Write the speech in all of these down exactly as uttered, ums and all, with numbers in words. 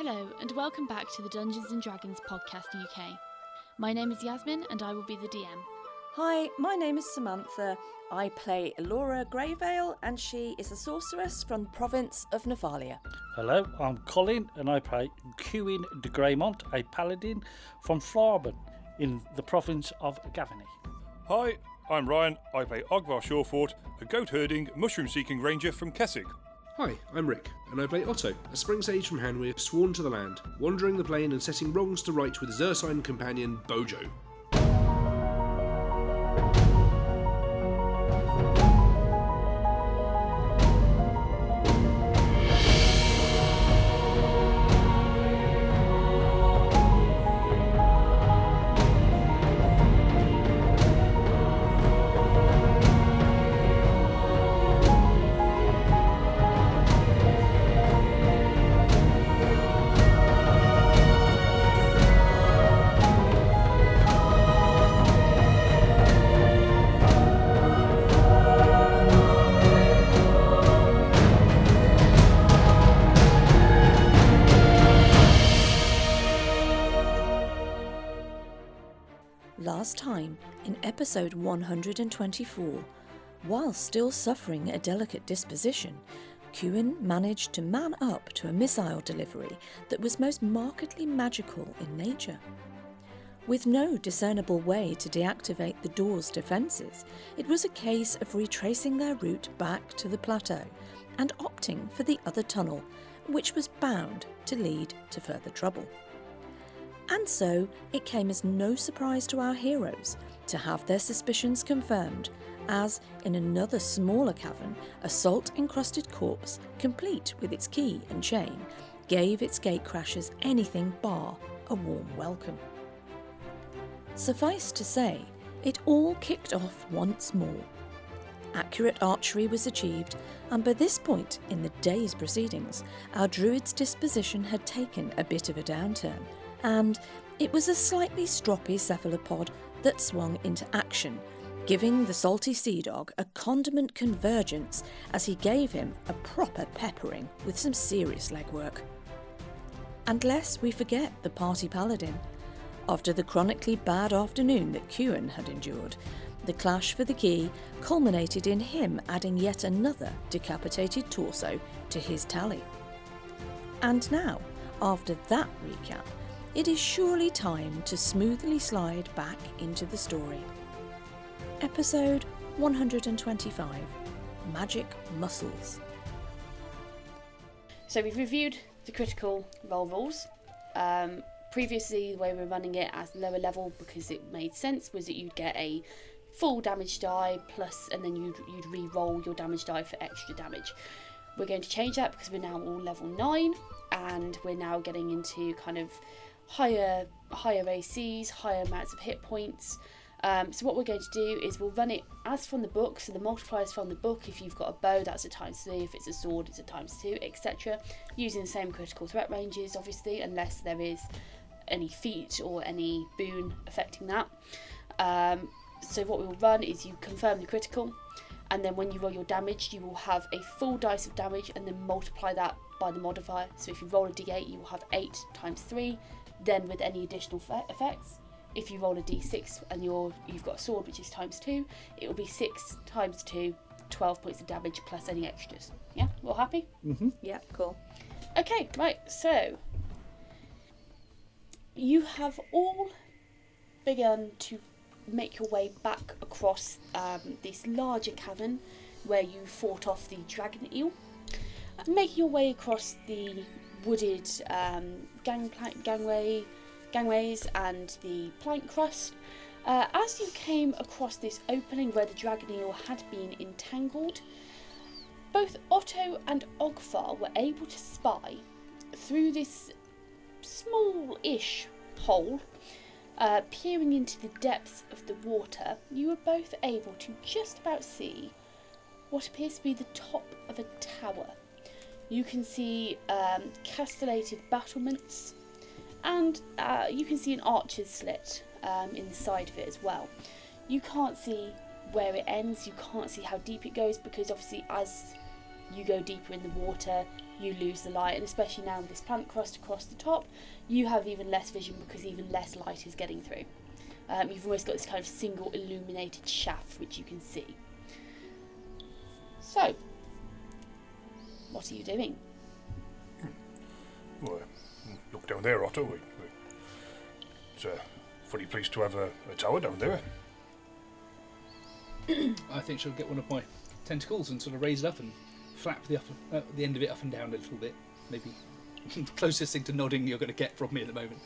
Hello and welcome back to the Dungeons and Dragons Podcast U K. My name is Yasmin and I will be the D M. Hi, my name is Samantha. I play Elora Greyvale and she is a sorceress from the province of Navalia. Hello, I'm Colin and I play Cuin de Greymont, a paladin from Flarben in the province of Gavany. Hi, I'm Ryan. I play Ogvar Shawfort, a goat-herding, mushroom-seeking ranger from Kessig. Hi, I'm Rick, and I play Otto, a spring sage from Hanweir, sworn to the land, wandering the plain and setting wrongs to right with his ursine companion, Bojo. Last time, in episode one hundred twenty-four, while still suffering a delicate disposition, Cuin managed to man up to a missile delivery that was most markedly magical in nature. With no discernible way to deactivate the door's defences, it was a case of retracing their route back to the plateau and opting for the other tunnel, which was bound to lead to further trouble. And so, it came as no surprise to our heroes to have their suspicions confirmed as, in another smaller cavern, a salt-encrusted corpse, complete with its key and chain, gave its gatecrashers anything bar a warm welcome. Suffice to say, it all kicked off once more. Accurate archery was achieved, and by this point in the day's proceedings, our druid's disposition had taken a bit of a downturn, and it was a slightly stroppy cephalopod that swung into action, giving the salty sea dog a condiment convergence as he gave him a proper peppering with some serious legwork. And lest we forget the party paladin. After the chronically bad afternoon that Cuin had endured, the clash for the key culminated in him adding yet another decapitated torso to his tally. And now, after that recap, it is surely time to smoothly slide back into the story. Episode one hundred twenty-five, Magic Muscles. So we've reviewed the critical roll rules. Um, previously, the way we were running it as lower level, because it made sense, was that you'd get a full damage die plus, and then you'd, you'd re-roll your damage die for extra damage. We're going to change that because we're now all level nine, and we're now getting into kind of higher higher A Cs, higher amounts of hit points. Um, so what we're going to do is we'll run it as from the book, so the multipliers from the book. If you've got a bow, that's a times three. If it's a sword, it's a times two, et cetera. Using the same critical threat ranges, obviously, unless there is any feat or any boon affecting that. Um, so what we'll run is you confirm the critical, and then when you roll your damage, you will have a full dice of damage and then multiply that by the modifier. So if you roll a d eight, you will have eight times three. Then with any additional fe- effects, if you roll a d six and you're, you've got a sword which is times two, it will be six times two, twelve points of damage plus any extras. Yeah, we're all happy? Mm-hmm. Yeah, cool. Okay, right, so you have all begun to make your way back across um, this larger cavern where you fought off the dragon eel, making your way across the wooded um, gangplank, gangway, gangways and the plank crust. Uh, as you came across this opening where the dragon eel had been entangled, both Otto and Ogvar were able to spy through this small-ish hole, uh, peering into the depths of the water. You were both able to just about see what appears to be the top of a tower. You can see um, castellated battlements, and uh, you can see an archer's slit um, in the side of it as well. You can't see where it ends, you can't see how deep it goes, because obviously as you go deeper in the water, you lose the light, and especially now with this plant crust across the top, you have even less vision because even less light is getting through. Um, you've almost got this kind of single illuminated shaft which you can see. So, what are you doing? Well, look down there, Otto. We, we, it's a funny place to have a, a tower down there. I think she'll get one of my tentacles and sort of raise it up and flap the, up, uh, the end of it up and down a little bit. Maybe the closest thing to nodding you're going to get from me at the moment.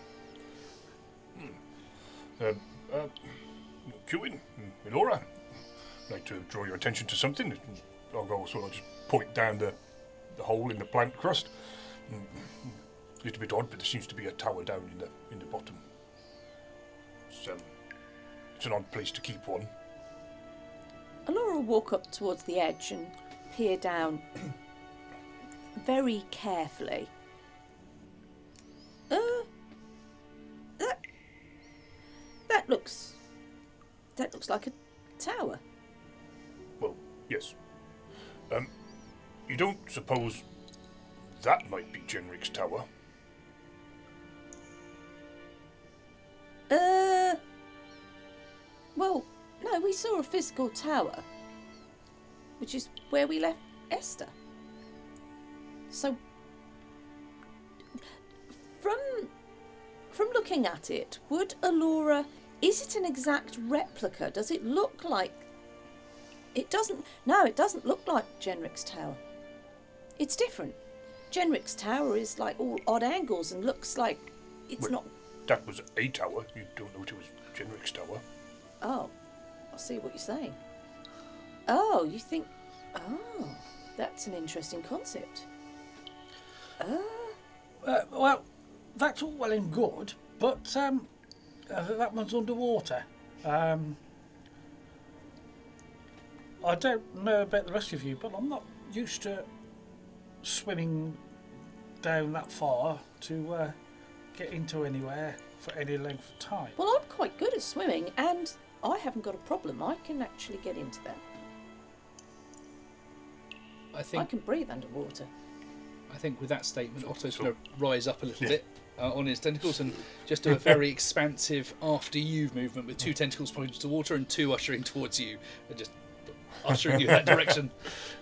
Hmm. Um, uh, Kewin, Elora, I'd like to draw your attention to something. I'll go sort of just point down the, the hole in the plant crust. A little bit odd, but there seems to be a tower down in the in the bottom. It's, um, it's an odd place to keep one. Alora will walk up towards the edge and peer down very carefully. Uh, that that looks that looks like a tower. Well, yes. Um, you don't suppose that might be Genric's tower? Uh, well, no, we saw a physical tower, which is where we left Esther. So, from from looking at it, would Alora, is it an exact replica? Does it look like? It doesn't. No, it doesn't look like Genric's tower. It's different. Genric's tower is like all odd angles and looks like it's Well, not. That was a tower. You don't know it was Genric's tower. Oh, I see what you're saying. Oh, you think. Oh, that's an interesting concept. Oh. Uh, well, that's all well and good, but um, uh, that one's underwater. Um, I don't know about the rest of you, but I'm not used to swimming down that far to uh, get into anywhere for any length of time. Well, I'm quite good at swimming, and I haven't got a problem. I can actually get into that. I think I can breathe underwater. I think with that statement, Otto's So- going to rise up a little Yeah. bit uh, on his tentacles and just do a very expansive after you movement with two tentacles pointing to water and two ushering towards you, and just ushering you that direction.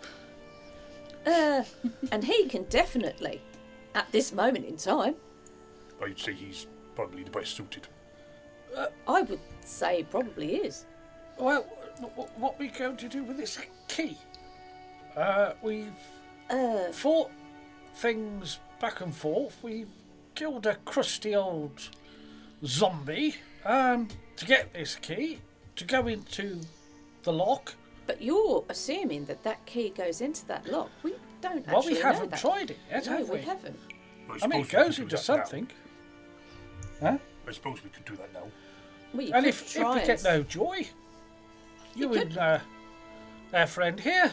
Uh, and he can definitely, at this moment in time, I'd say he's probably the best suited. I would say probably is. Well, wh- what are we going to do with this key? Uh, we've Uh, fought things back and forth. We've killed a crusty old zombie um, to get this key to go into the lock. but you're assuming that that key goes into that lock. We don't actually Well, we know haven't that. tried it yet, No, have we we? haven't. I, I mean, suppose it we could goes do into that something. Huh? Now. I suppose we could do that now. Well, you And could if, if try we get and- no joy, you You could- and uh, our friend here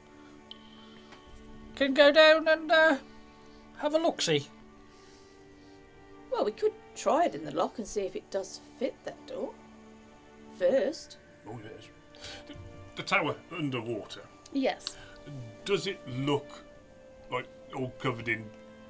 can go down and uh, have a look-see. Well, we could try it in the lock and see if it does fit that door. First. Oh, yes. The, the tower underwater, Yes. does it look like all covered in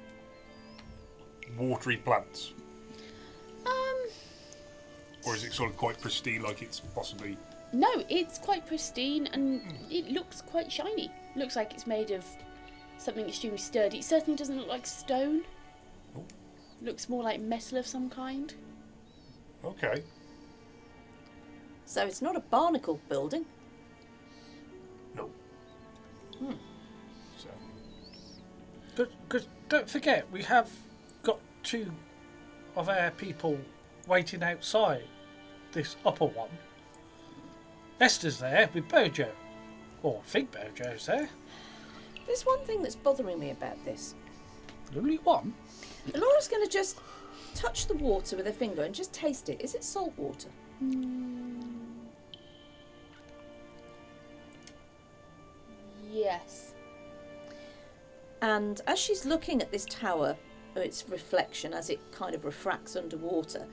watery plants? Um, Or is it sort of quite pristine, like it's possibly... no, it's quite pristine and it looks quite shiny. Looks like it's made of something extremely sturdy. It certainly doesn't look like stone. Oh. Looks more like metal of some kind. Okay. So it's not a barnacle building. No. Hmm. So, Because don't forget, we have got two of our people waiting outside this upper one. Esther's there with Bojo. Or I think Bojo's there. There's one thing that's bothering me about this. Only one. Laura's going to just touch the water with her finger and just taste it. Is it salt water? Yes. And as she's looking at this tower, or its reflection as it kind of refracts underwater,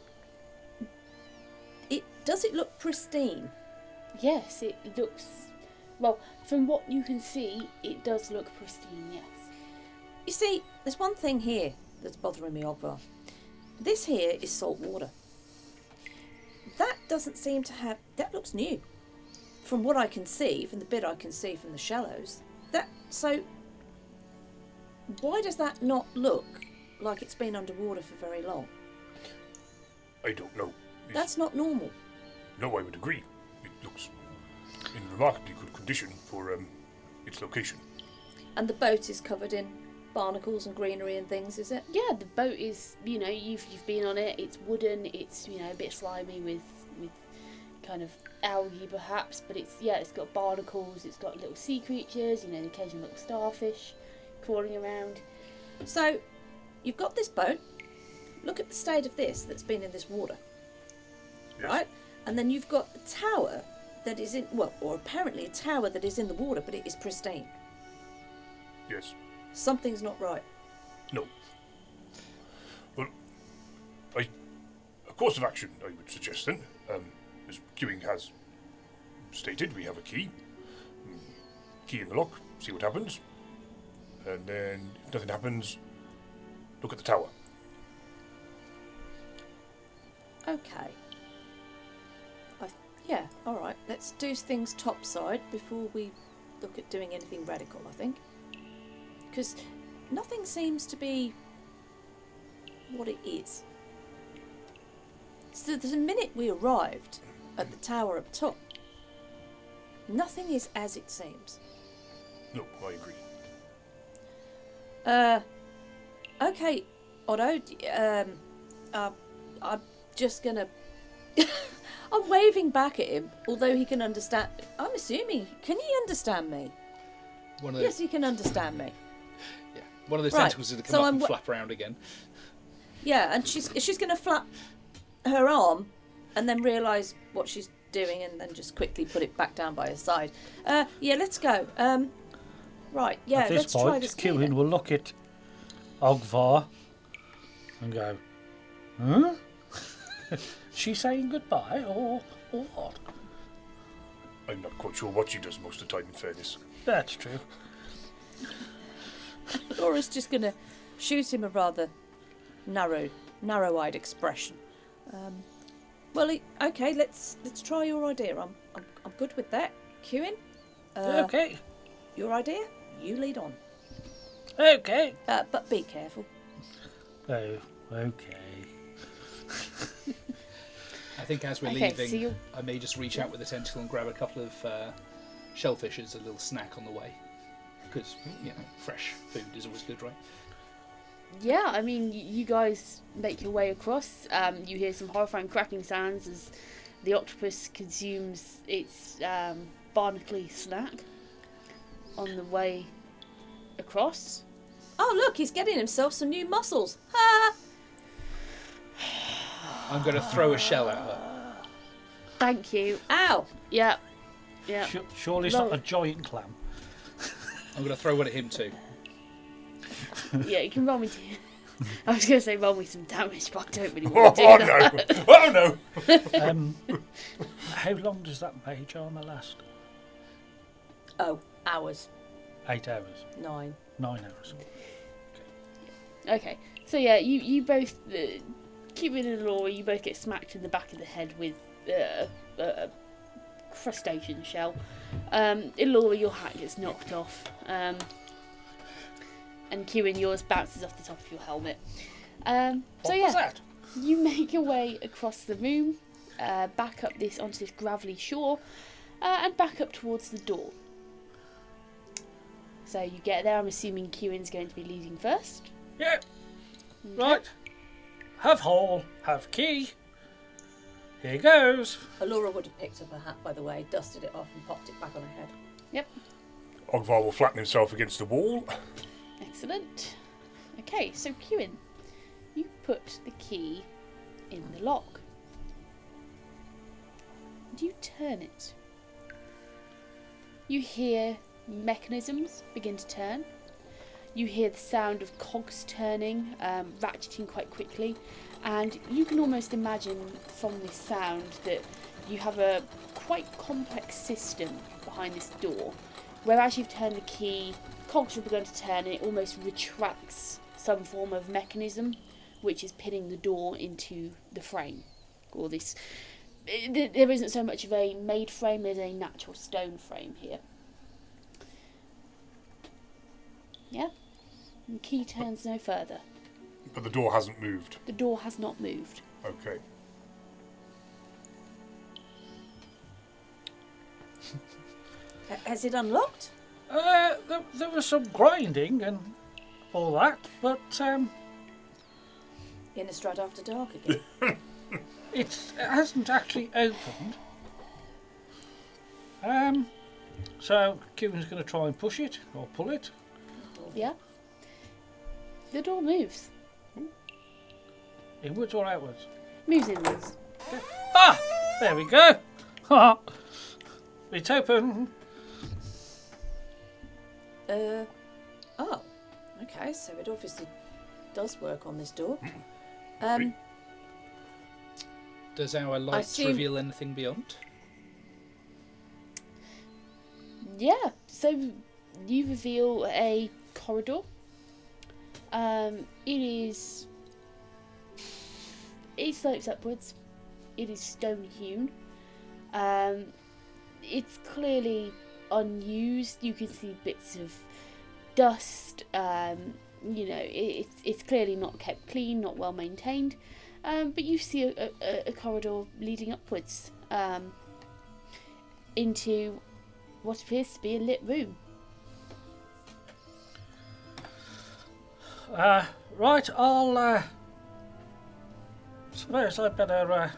it does it look pristine? Yes, it looks... Well, from what you can see, it does look pristine, yes. You see, there's one thing here that's bothering me, Ogvar. This here is salt water. That doesn't seem to have... That looks new. From what I can see, from the bit I can see from the shallows. That... So... Why does that not look like it's been underwater for very long? I don't know. It's, That's not normal. No, I would agree. It looks in remarkably good condition for um, its location. And the boat is covered in barnacles and greenery and things, is it? Yeah, the boat is, you know, you've you've been on it. It's wooden. It's, you know, a bit slimy with with kind of algae perhaps, but it's yeah, it's got barnacles. It's got little sea creatures. You know, the occasional little starfish crawling around. So, you've got this boat. Look at the state of this that's been in this water. Yes. Right? And then you've got a tower that is in, well, or apparently a tower that is in the water, but it is pristine. Yes. Something's not right. No. Well, I, a course of action I would suggest then, um, as Queuing has stated, we have a key. Mm, Key in the lock, see what happens. And then, if nothing happens, look at the tower. Okay. I, yeah, alright. Let's do things topside before we look at doing anything radical, I think. Because nothing seems to be what it is. So the minute we arrived at the tower up top, nothing is as it seems. No, I agree. Uh, okay, Otto, d- um, uh, I'm just gonna... I'm waving back at him, although he can understand... I'm assuming, can he understand me? One of Yes, those, he can understand me. yeah, one of those Right, tentacles is going to come so up I'm and wa- flap around again. Yeah, and she's she's gonna flap her arm and then realise what she's doing and then just quickly put it back down by her side. Uh, yeah, let's go. Um, right, yeah, At this let's try point, this Queuing cleaner. will look at Ogvar and go, huh? She saying goodbye or, or what? I'm not quite sure what she does most of the time, in fairness. That's true. Laura's just gonna shoot him a rather narrow, narrow-eyed expression. Um, well, he- okay, let's let's try your idea. I'm I'm, I'm good with that. Queuing. Uh, Okay, Your idea. You lead on. okay. Uh, but be careful. Oh, okay. I think as we're Okay, so leaving, you- I may just reach out with the tentacle and grab a couple of uh, shellfish as a little snack on the way. Because, you know, fresh food is always good, right? Yeah, I mean, y- you guys make your way across. Um, you hear some horrifying cracking sounds as the octopus consumes its um, barnacle snack on the way across. Oh, look, he's getting himself some new muscles. Ha! I'm going to throw a shell at her. Thank you. Ow! Yeah, yeah. Su- surely it's Roll- not a giant clam. I'm going to throw one at him too. Yeah, you can roll me. T- I was going to say roll me some damage, but I don't really Oh, want to do that. no! Oh, no! Um, how long does that mage armour last? Oh, hours. Eight hours. Nine. Nine hours. Okay, so yeah, you you both, uh, Cupid and Laura, you both get smacked in the back of the head with uh, a, a crustacean shell. Um, Laura, your hat gets knocked off, um, and Kieran, yours bounces off the top of your helmet. Um, so What yeah, was that? you make your way across the room, uh, back up this onto this gravelly shore, uh, and back up towards the door. So you get there. I'm assuming Kieran's going to be leading first. Yeah. Right. Have hole, have key. Here goes. Laura would have picked up her hat, by the way, dusted it off and popped it back on her head. Yep. Ogvar will flatten himself against the wall. Excellent. Okay, so Kieran, you put the key in the lock. And you turn it. You hear mechanisms begin to turn. You hear the sound of cogs turning, um, ratcheting quite quickly, and you can almost imagine from this sound that you have a quite complex system behind this door, where as you've turned the key, cogs have begun to turn, and it almost retracts some form of mechanism, which is pinning the door into the frame. Or this, there isn't so much of a made frame as a natural stone frame here. Yeah, and key turns no further. But the door hasn't moved. The door has not moved. Okay. Has it unlocked? Uh, there, there was some grinding and all that, but um, Innistrad After Dark again. it hasn't actually opened. Um, so Kieran's going to try and push it or pull it. Yeah. The door moves. Inwards or outwards? Moves inwards. Ah, there we go. It's open. Uh, oh, okay, so it obviously does work on this door. Um, Does our lights assume- reveal anything beyond? Yeah, so you reveal a corridor. Um, it is. It slopes upwards. It is stone hewn. Um, it's clearly unused. You can see bits of dust. Um, you know, it, it's it's clearly not kept clean, not well maintained. Um, but you see a, a, a corridor leading upwards um, into what appears to be a lit room. Uh, right, I'll. Uh, suppose I better. Uh,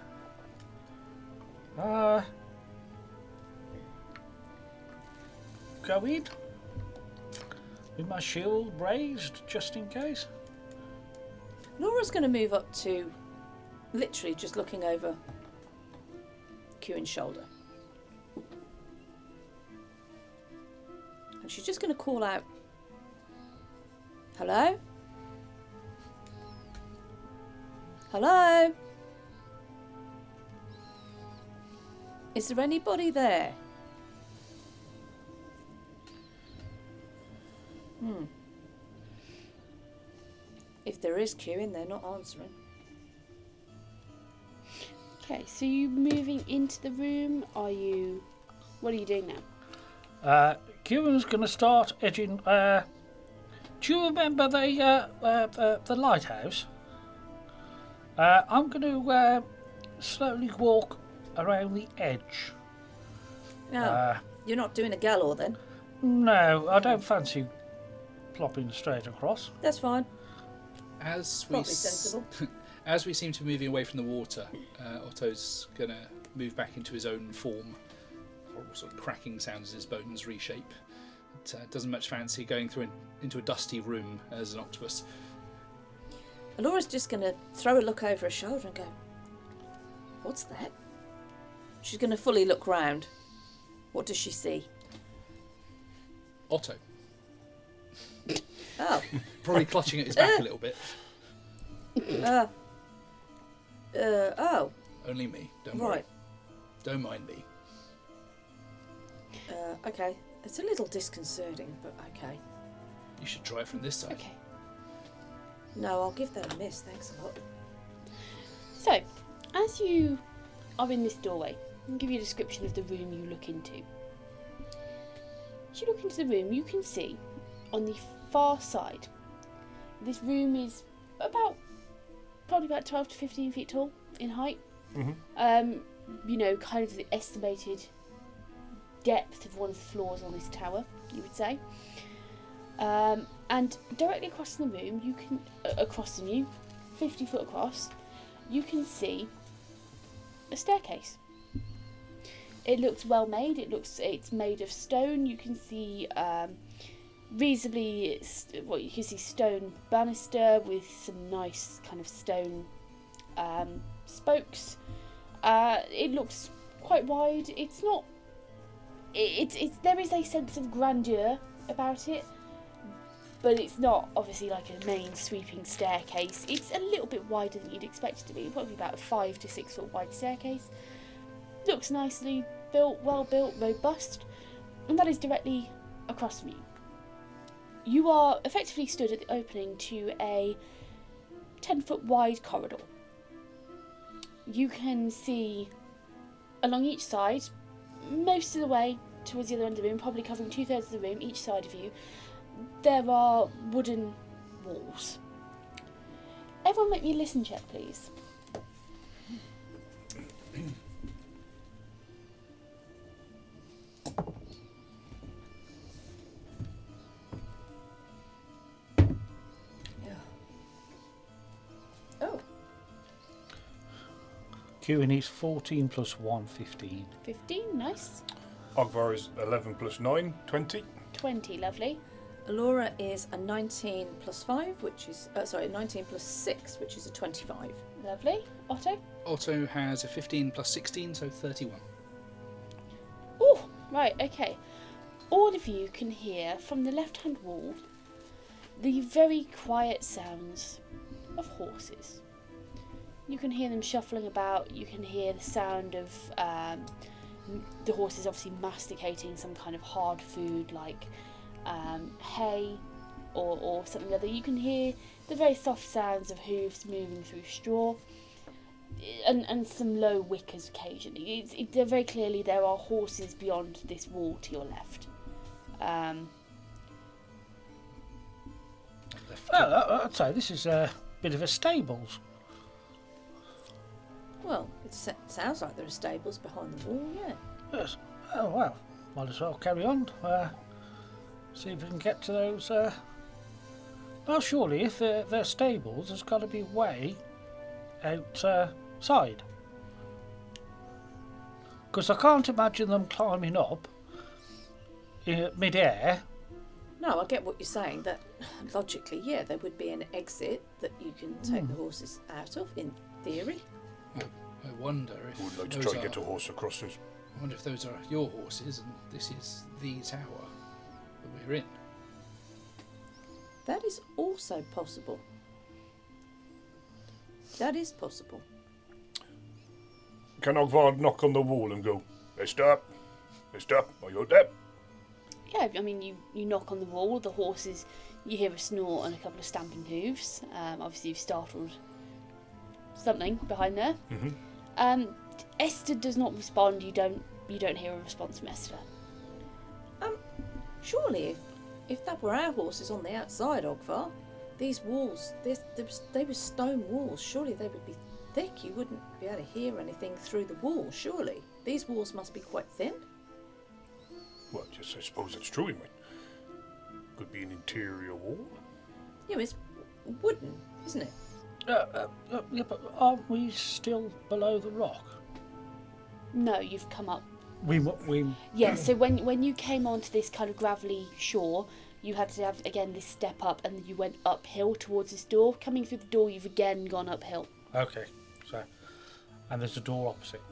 uh, go in with my shield raised just in case. Laura's going to move up to literally just looking over Kieran's shoulder. And she's just going to call out, hello? Hello? Is there anybody there? Hmm. If there is Kieran, they're not answering. Okay, so you moving into the room? Are you? What are you doing now? Uh, Kieran's going to start edging. Uh, do you remember the uh, uh, uh, the lighthouse? Uh, I'm going to uh, slowly walk around the edge. No, Uh, you're not doing a galore then. no, I don't fancy plopping straight across. That's fine. As we Probably s- sensible. as we seem to be moving away from the water, uh, Otto's gonna move back into his own form. Horrible sort of cracking sounds as his bones reshape. It uh, doesn't much fancy going through in, into a dusty room as an octopus. Laura's just going to throw a look over her shoulder and go, what's that? She's going to fully look round. What does she see? Otto, Oh, probably clutching at his back a little bit. uh, uh, oh, Only me. Don't worry. right. Don't mind me. Uh, okay. It's a little disconcerting, but okay. You should try it from this side. Okay. No, I'll give that a miss. Thanks a lot. So, as you are in this doorway, I'll give you a description of the room you look into. As you look into the room, you can see on the far side, this room is about, probably about twelve to fifteen feet tall in height. Mhm. Um, you know, kind of the estimated depth of one of the floors on this tower, you would say. Um, and directly across the room, you can, uh, across from you, fifty foot across, you can see a staircase. It looks well made. It looks it's made of stone. You can see um, reasonably st- what you can see stone banister with some nice kind of stone um, spokes. Uh, it looks quite wide. It's not. It, it's it's there is a sense of grandeur about it, but it's not obviously like a main sweeping staircase. It's a little bit wider than you'd expect it to be. Probably about a five to six foot wide staircase. Looks nicely built, well built, robust, and that is directly across from you. you are effectively stood at the opening to a ten foot wide corridor. You can see along each side, most of the way towards the other end of the room, probably covering two thirds of the room, each side of you, there are wooden walls. Everyone make me a listen check, please. Oh. Kieran is fourteen plus one, fifteen. fifteen, nice. Ogvar is eleven plus nine, twenty. twenty, lovely. Alora is a nineteen plus five, which is, uh, sorry, nineteen plus six, which is a twenty-five. Lovely. Otto? Otto has a fifteen plus sixteen, so thirty-one. Oh, right, okay. All of you can hear from the left-hand wall the very quiet sounds of horses. You can hear them shuffling about, you can hear the sound of um, the horses obviously masticating some kind of hard food like um, hay or, or something other. You can hear the very soft sounds of hooves moving through straw and, and some low wickers occasionally. It's, it, they're very clearly there are horses beyond this wall to your left. Um, Oh, I'd say this is a bit of a stables. Well, it sa- sounds like there are stables behind the wall, yeah. Yes. Oh, well, might as well carry on. Uh, see if we can get to those. Uh... Well, surely, if they're, they're stables, there's got to be a way outside. Because I can't imagine them climbing up in mid-air. No, I get what you're saying, that logically, yeah, there would be an exit that you can take Mm. the horses out of, in theory. I wonder if I would like to those try and are, get a horse across this. I wonder if those are your horses and this is the tower that we're in. That is also possible. That is possible. Can Ogvar knock on the wall and go, Mister? Mister, are you there? yeah, I mean, you, you knock on the wall, the horses, you hear a snort and a couple of stamping hooves. Um, obviously, you've startled something behind there. Mm-hmm. Um, Esther does not respond. You don't you don't hear a response from Esther. Um, surely if, if that were our horses on the outside, Ogvar, these walls, this, this, they were stone walls, surely they would be thick. You wouldn't be able to hear anything through the wall, surely. These walls must be quite thin. Well, yes, I suppose that's true. It might. Could be an interior wall. Yeah, it's wooden, isn't it? Uh, uh, uh, yeah, but aren't we still below the rock? No, you've come up. We we. Yeah, so when when you came onto this kind of gravelly shore, you had to have, again, this step up, and you went uphill towards this door. Coming through the door, you've again gone uphill. Okay, so and there's a door opposite.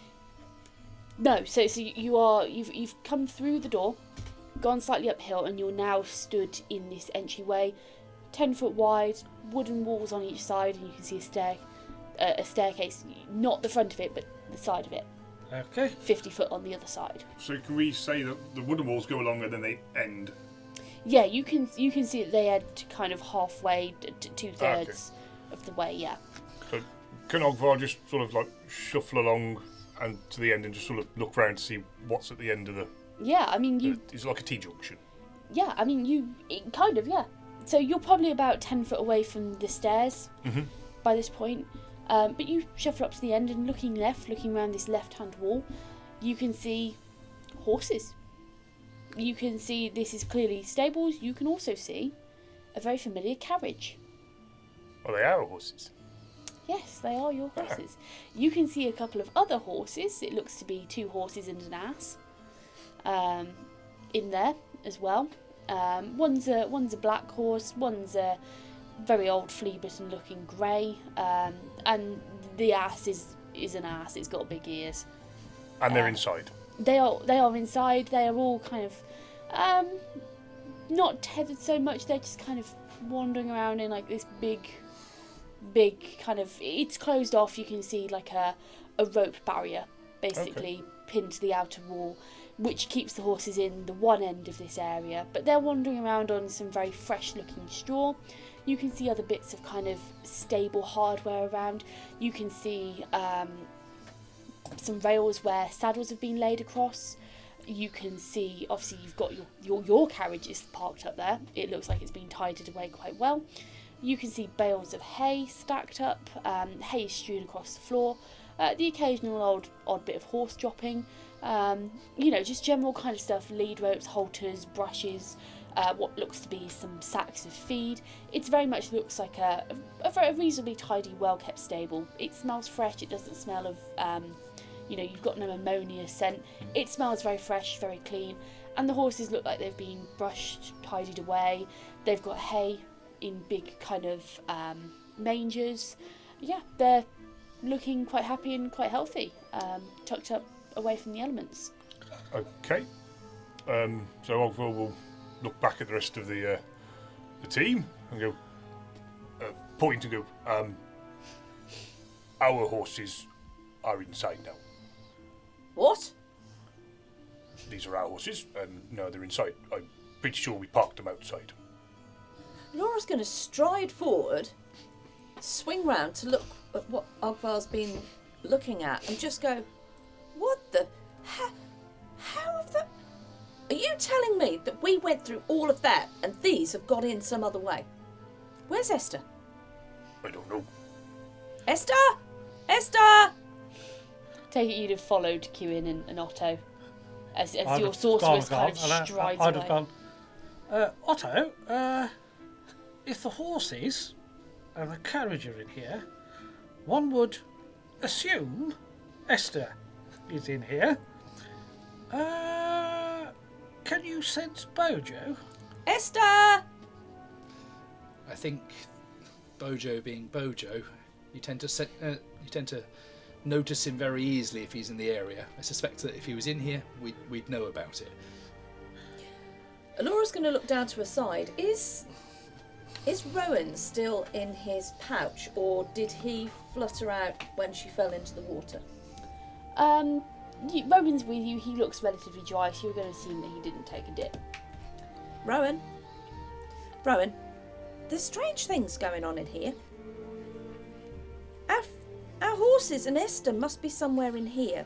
No, so so you are you've you've come through the door, gone slightly uphill, and you're now stood in this entryway, ten foot wide, wooden walls on each side, and you can see a stair, uh, a staircase, not the front of it, but the side of it, Okay. fifty foot on the other side. So can we say that the wooden walls go along and then they end? Yeah, you can you can see that they had to kind of halfway, t- t- two thirds of the way. Yeah. So can Ogvar just sort of like shuffle along and to the end and just sort of look round to see what's at the end of the... Yeah, I mean you. It's like a T-junction. Yeah, I mean you. It, kind of, yeah. So you're probably about ten foot away from the stairs Mm-hmm. by this point. Um, but you shuffle up to the end and looking left, looking around this left-hand wall, you can see horses. You can see this is clearly stables. You can also see a very familiar carriage. Well, they are horses. Yes, they are your horses. You can see a couple of other horses. It looks to be two horses and an ass um, in there as well. Um, one's a one's a black horse. One's a very old, flea-bitten looking grey. Um, and the ass is is an ass. It's got big ears. And they're Uh, inside. They are they are inside. They are all kind of um, not tethered so much. They're just kind of wandering around in like this big, big kind of. It's closed off. You can see like a a rope barrier basically pinned to the outer wall. which keeps the horses in the one end of this area, but they're wandering around on some very fresh looking straw. You can see other bits of kind of stable hardware around. You can see um, some rails where saddles have been laid across. You can see, obviously you've got your, your, your carriage is parked up there. It looks like it's been tidied away quite well. You can see bales of hay stacked up, um, hay strewn across the floor, uh, the occasional old odd bit of horse dropping, um, you know, just general kind of stuff, lead ropes, halters, brushes, uh, what looks to be some sacks of feed. It very much looks like a, a, a reasonably tidy, well-kept stable. It smells fresh, it doesn't smell of, um, you know, you've got no ammonia scent. It smells very fresh, very clean, and the horses look like they've been brushed, tidied away. They've got hay in big kind of um, mangers. Yeah, they're looking quite happy and quite healthy, um, tucked up away from the elements. Okay. Um, so Ogval will look back at the rest of the uh, the team and go, uh, point and go, um, our horses are inside now. What? These are our horses, and no, they're inside. I'm pretty sure we parked them outside. Laura's going to stride forward, swing round to look at what Ogvar's been looking at, and just go, what the? How, how have the... Are you telling me that we went through all of that and these have got in some other way? Where's Esther? I don't know. Esther! Esther! Take it you'd have followed Kewin and, and Otto as, as I'd your have sorceress gone, kind of gone, and I- strides I'd away. have gone, uh, Otto, uh, if the horses and the carriage are in here, one would assume Esther is in here. Uh, can you sense Bojo? Esther! I think Bojo being Bojo, you tend to set, uh, you tend to notice him very easily if he's in the area. I suspect that if he was in here, we'd, we'd know about it. Laura's going to look down to her side. Is is Rowan still in his pouch, or did he flutter out when she fell into the water? Um, you, Rowan's with you. He looks relatively dry, so you're going to assume that he didn't take a dip. Rowan? Rowan, there's strange things going on in here. Our, our horses and Esther must be somewhere in here.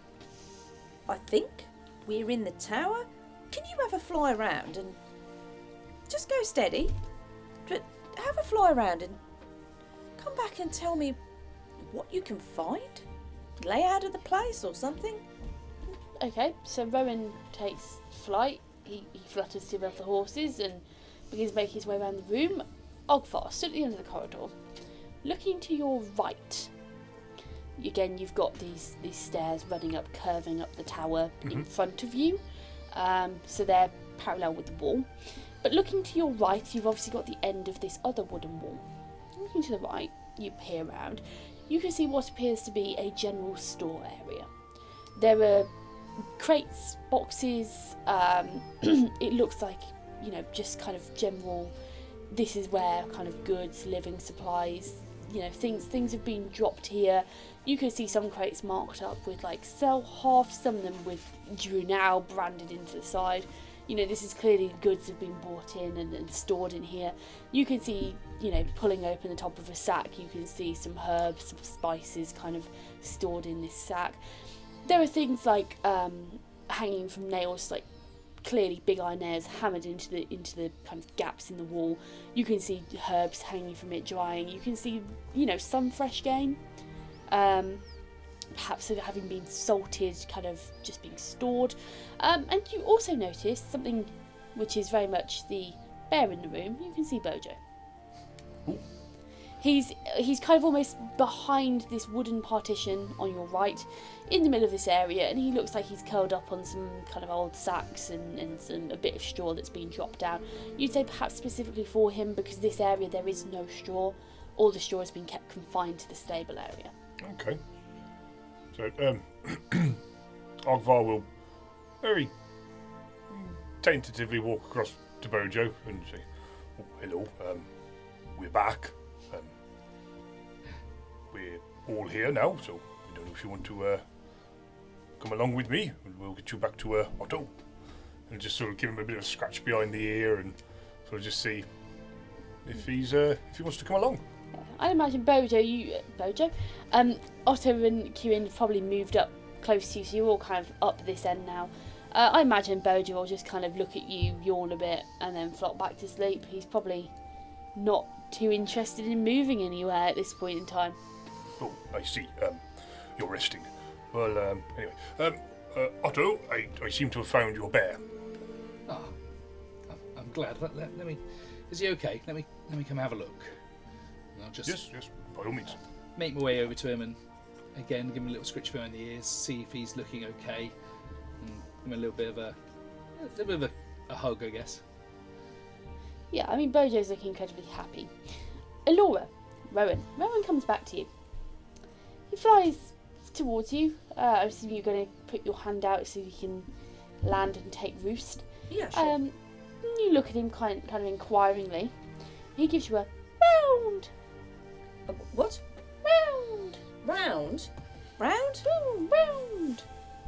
I think we're in the tower. Can you have a fly around and just go steady? But have a fly around and come back and tell me what you can find? Layout of the place or something? Okay, so Rowan takes flight. He, he flutters to above the horses and begins making his way around the room. Ogvar stood at the end of the corridor, looking to your right. Again, you've got these these stairs running up, curving up the tower in front of you. Um, so they're parallel with the wall. But looking to your right, you've obviously got the end of this other wooden wall. Looking to the right, you peer around. You can see what appears to be a general store area. There are crates, boxes. Um, it looks like, you know, just kind of general. This is where kind of goods, living supplies, you know, things things have been dropped here. You can see some crates marked up with like sell half, some of them with Drew Now branded into the side. You know, this is clearly goods have been brought in and, and stored in here. You can see, you know, pulling open the top of a sack, you can see some herbs, some spices kind of stored in this sack. There are things like um, hanging from nails, like clearly big iron nails hammered into the into the kind of gaps in the wall. You can see herbs hanging from it drying. You can see, you know, some fresh game. Um, perhaps having been salted, kind of just being stored. Um, and you also notice something which is very much the bear in the room. You can see Bojo. Ooh. He's he's kind of almost behind this wooden partition on your right, in the middle of this area, and he looks like he's curled up on some kind of old sacks and, and some a bit of straw that's been dropped down. You'd say perhaps specifically for him, because this area there is no straw. All the straw has been kept confined to the stable area. Okay. So, um, Ogvar will very tentatively walk across to Bojo and say, oh, hello, um, we're back. Um, we're all here now, so I don't know if you want to uh, come along with me, and we'll get you back to uh, Otto. And just sort of give him a bit of a scratch behind the ear, and sort of just see if he's uh, if he wants to come along. I imagine Bojo, you, Bojo, um, Otto and Kieran have probably moved up close to you, so you're all kind of up this end now. Uh, I imagine Bojo will just kind of look at you, yawn a bit, and then flop back to sleep. He's probably not too interested in moving anywhere at this point in time. Oh, I see. Um, you're resting. Well, um, anyway, um, uh, Otto, I, I seem to have found your bear. Ah, I'm, I'm glad. Let, let, let me. Is he okay? Let me let me come have a look. And I'll just Yes, yes, by all means. make my way over to him and again give him a little scritch behind the ears, see if he's looking okay, and give him a little bit of a, a little bit of a, a hug, I guess. Yeah, I mean, Bojo's looking incredibly happy. Elora, Rowan. Rowan comes back to you. He flies towards you. Uh, I assume you're going to put your hand out so you can land and take roost. Yeah, sure. Um, you look at him kind, kind of inquiringly. He gives you a round, Uh, what? round, Round? Round? boom, round.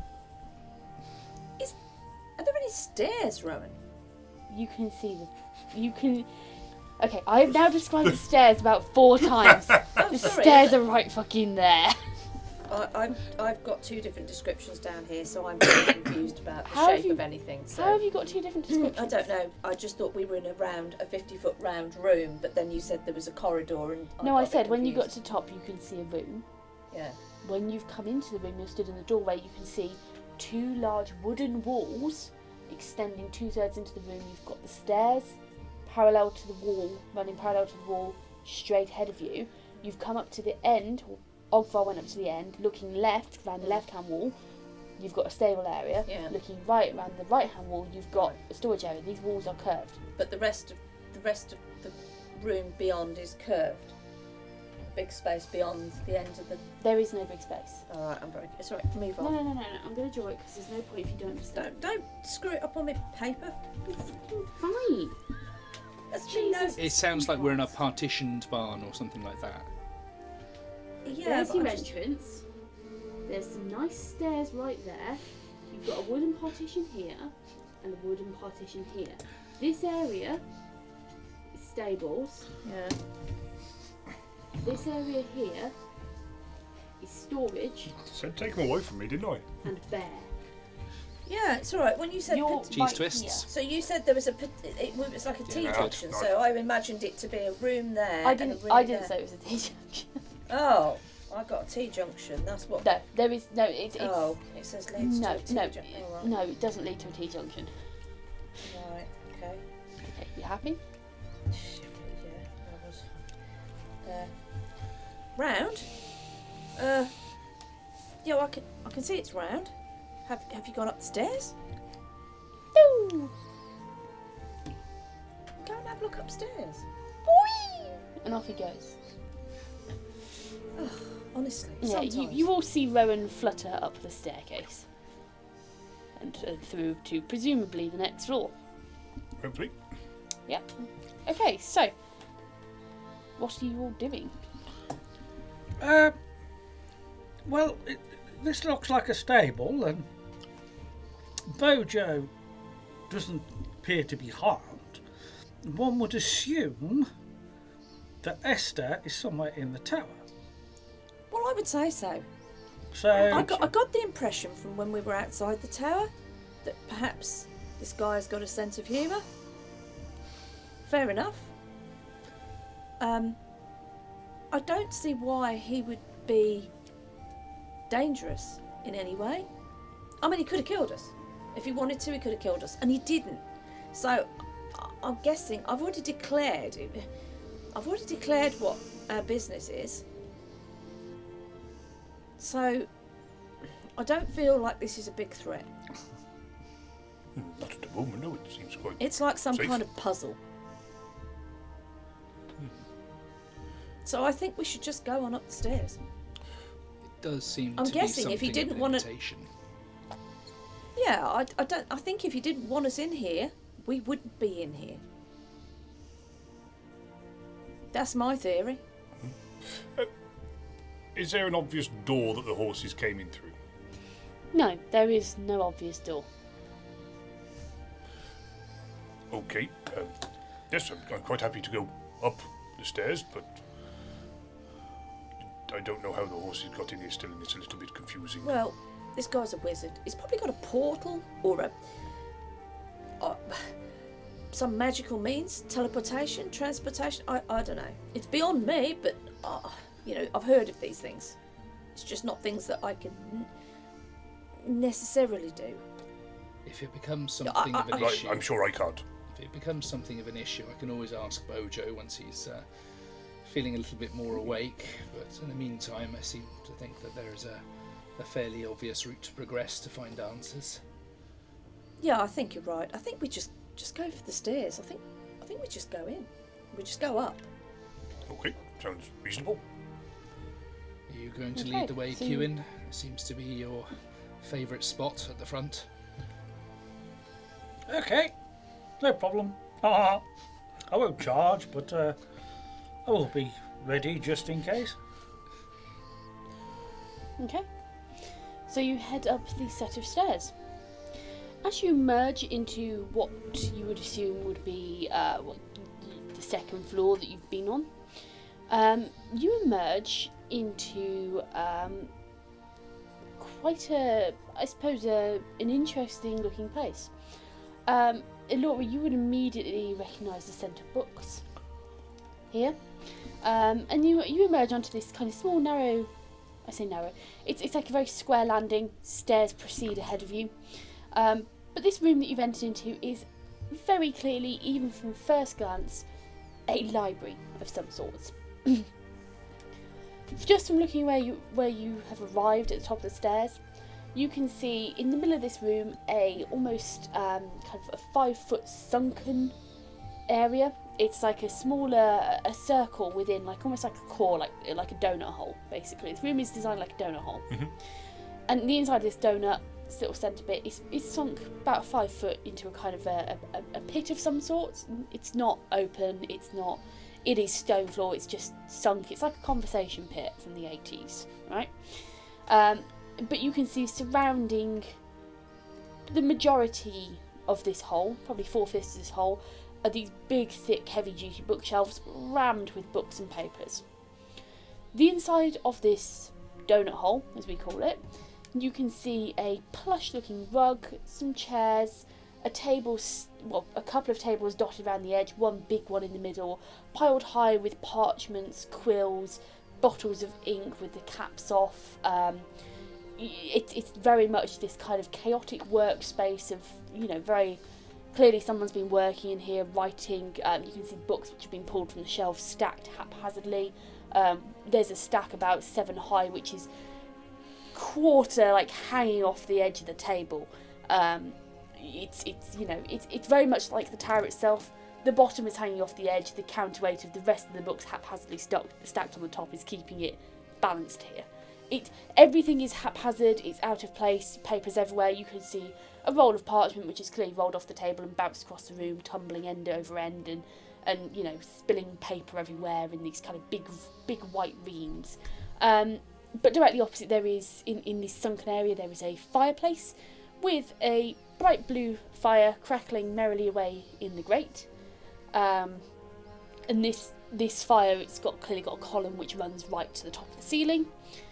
Is are there any stairs, Rowan? You can see the. You can. Okay, I've now described the stairs about four times. Oh, The sorry. stairs are right fucking there. I, I've I've got two different descriptions down here, so I'm very confused about the How have shape you- of anything. So How have you got two different descriptions? I don't know. I just thought we were in a round, a fifty foot round room, but then you said there was a corridor, and No, got I a bit said when you got confused. to top, you can see a room. Yeah. When you've come into the room, you're stood in the doorway. You can see two large wooden walls extending two thirds into the room. You've got the stairs parallel to the wall, running parallel to the wall, straight ahead of you. You've come up to the end. Ogvar went up to the end, looking left around the left-hand wall. You've got a stable area. Yeah. Looking right around the right-hand wall, you've got a storage area. These walls are curved. But the rest of the rest of the room beyond is curved. A big space beyond the end of the. There is no big space. All right, I'm very. Sorry, move No, on. no, no, no, no. I'm going to draw it because there's no point if you don't understand. Don't don't screw it up on my paper. Fine. That's me no. Jesus. It sounds like we're in a partitioned barn or something like that. Yeah, There's but your I just- entrance. There's some nice stairs right there. You've got a wooden partition here and a wooden partition here. This area is stables. Yeah. This area here is storage Said take him away from me, didn't I? and bear. Yeah, it's all right. When you said You're pit- Cheese right twists. here. so you said there was a pit- it was like a T Yeah, junction. no, So I imagined it to be a room there. I and a didn't. room I didn't there. say it was a T junction. Oh, I got a T junction. That's what. No, there is no. It's. it's Oh, it says leads no, to a T no, junction. Oh, right. no. It doesn't lead to a T junction. Right. Okay. Okay, you happy? Yeah, I was. Uh, round. Uh. Yeah, I can. I can see it's round. Have Have you gone up the stairs? No. Go and have a look upstairs. And off he goes. Honestly, Yeah, sometimes. you, you all see Rowan flutter up the staircase and uh, through to presumably the next floor. Hopefully. Yep. Okay, so what are you all doing? Uh, well, it, this looks like a stable, and Bojo doesn't appear to be harmed. One would assume that Esther is somewhere in the tower. Well, I would say so. So I got, I got the impression from when we were outside the tower that perhaps this guy's got a sense of humour. Fair enough. Um, I don't see why he would be dangerous in any way. I mean, he could have killed us. If he wanted to, he could have killed us. And he didn't. So, I- I'm guessing, I've already declared, I've already declared what our business is. So, I don't feel like this is a big threat. Hmm, Not at the moment, no, it seems quite... It's like some Safe. kind of puzzle. So I think we should just go on up the stairs. It does seem I'm to guessing be if he something of didn't an wanna- invitation. Yeah, I, I don't. I think if he didn't want us in here, we wouldn't be in here. That's my theory. Is there an obvious door that the horses came in through? No, there is no obvious door. Okay. Um, yes, I'm, I'm quite happy to go up the stairs, but I don't know how the horses got in here still, and it's a little bit confusing. Well, this guy's a wizard. He's probably got a portal or a... Uh, some magical means, teleportation, transportation, I, I don't know. It's beyond me, but, uh, you know, I've heard of these things. It's just not things that I can n- necessarily do. If it becomes I- something I- of an I- Right, issue, I'm sure I can't. if it becomes something of an issue, I can always ask Bojo once he's uh, feeling a little bit more awake. But in the meantime, I seem to think that there is a, a fairly obvious route to progress to find answers. Yeah, I think you're right. I think we just, just go for the stairs. I think I think we just go in. We just go up. Okay, sounds reasonable. Are you going to Okay, lead the way, so- Kewin? Seems to be your favourite spot at the front. Okay, no problem. I won't charge, but uh, I will be ready just in case. Okay. So you head up the set of stairs. As you merge into what you would assume would be uh, what, the second floor that you've been on, um, you emerge into um, quite a, I suppose, a, an interesting looking place. Um, Elora, you would immediately recognise the scent of books here. Um, and you you emerge onto this kind of small, narrow, I say narrow, it's, it's like a very square landing, stairs proceed ahead of you. Um, but this room that you've entered into is very clearly, even from first glance, a library of some sorts. Just from looking where you where you have arrived at the top of the stairs, you can see in the middle of this room a almost um, kind of a five foot sunken area. It's like a smaller a circle within, like almost like a core, like like a donut hole. Basically, this room is designed like a donut hole, Mhm. and the inside of this donut, this little centre bit, is is sunk about five foot into a kind of a, a, a pit of some sort. It's not open. It's not. It is stone floor. It's just sunk. It's like a conversation pit from the eighties, right? Um, but you can see surrounding the majority of this hole, probably four-fifths of this hole, are these big, thick, heavy-duty bookshelves rammed with books and papers. The inside of this donut hole, as we call it, you can see a plush-looking rug, some chairs, a table, well, a couple of tables dotted around the edge, one big one in the middle, piled high with parchments, quills, bottles of ink with the caps off. Um, it, it's very much this kind of chaotic workspace of, you know, very clearly someone's been working in here, writing. Um, you can see books which have been pulled from the shelves, stacked haphazardly. Um, there's a stack about seven high, which is quarter like hanging off the edge of the table. Um, it's it's you know it's it's very much like the tower itself. The bottom is hanging off the edge. The counterweight of the rest of the books haphazardly stuck, stacked on the top is keeping it balanced here. It everything is haphazard. It's out of place. Papers everywhere. You can see a roll of parchment which is clearly rolled off the table and bounced across the room, tumbling end over end, and and you know spilling paper everywhere in these kind of big big white reams. Um, but directly opposite there is in in this sunken area there is a fireplace with a bright blue fire crackling merrily away in the grate. Um, and this this fire, it's got clearly got a column which runs right to the top of the ceiling.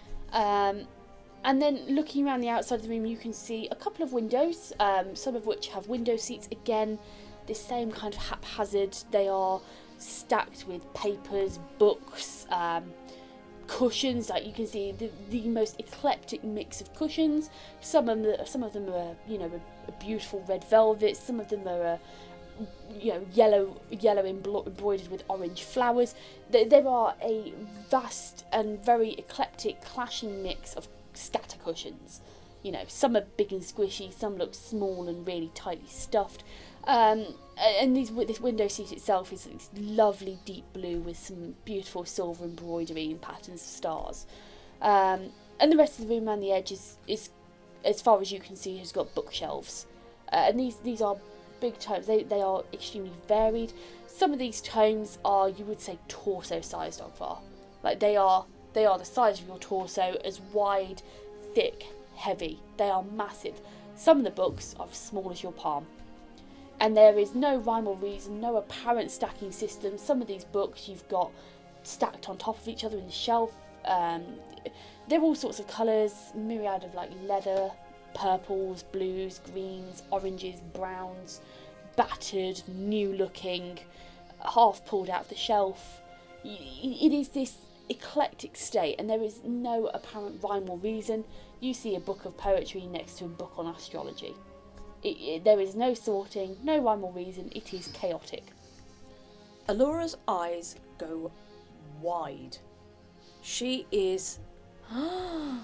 Um, and then looking around the outside of the room, you can see a couple of windows, um, some of which have window seats. Again, the same kind of haphazard. They are stacked with papers, books, um, cushions. Like you can see the, the most eclectic mix of cushions. Some of them, some of them are you know a, a beautiful red velvet. Some of them are a you know, yellow, yellow embro- embroidered with orange flowers. There, there are a vast and very eclectic, clashing mix of scatter cushions. You know, some are big and squishy, some look small and really tightly stuffed. Um, and these, this window seat itself is this lovely deep blue with some beautiful silver embroidery and patterns of stars. Um, and the rest of the room around the edge is, is, as far as you can see, has got bookshelves. Uh, and these, these are big tomes. They they are extremely varied. Some of these tomes are, you would say, torso-sized, Ogvar. Like they are they are the size of your torso, as wide, thick, heavy. They are massive. Some of the books are as small as your palm. And there is no rhyme or reason, no apparent stacking system. Some of these books you've got stacked on top of each other in the shelf. Um, they're all sorts of colours, myriad of like leather, purples, blues, greens, oranges, browns, battered, new looking, half pulled out of the shelf. It is this eclectic state, and there is no apparent rhyme or reason. You see a book of poetry next to a book on astrology. It, it, there is no sorting, no rhyme or reason. It is chaotic. Alora's eyes go wide. She is... Oh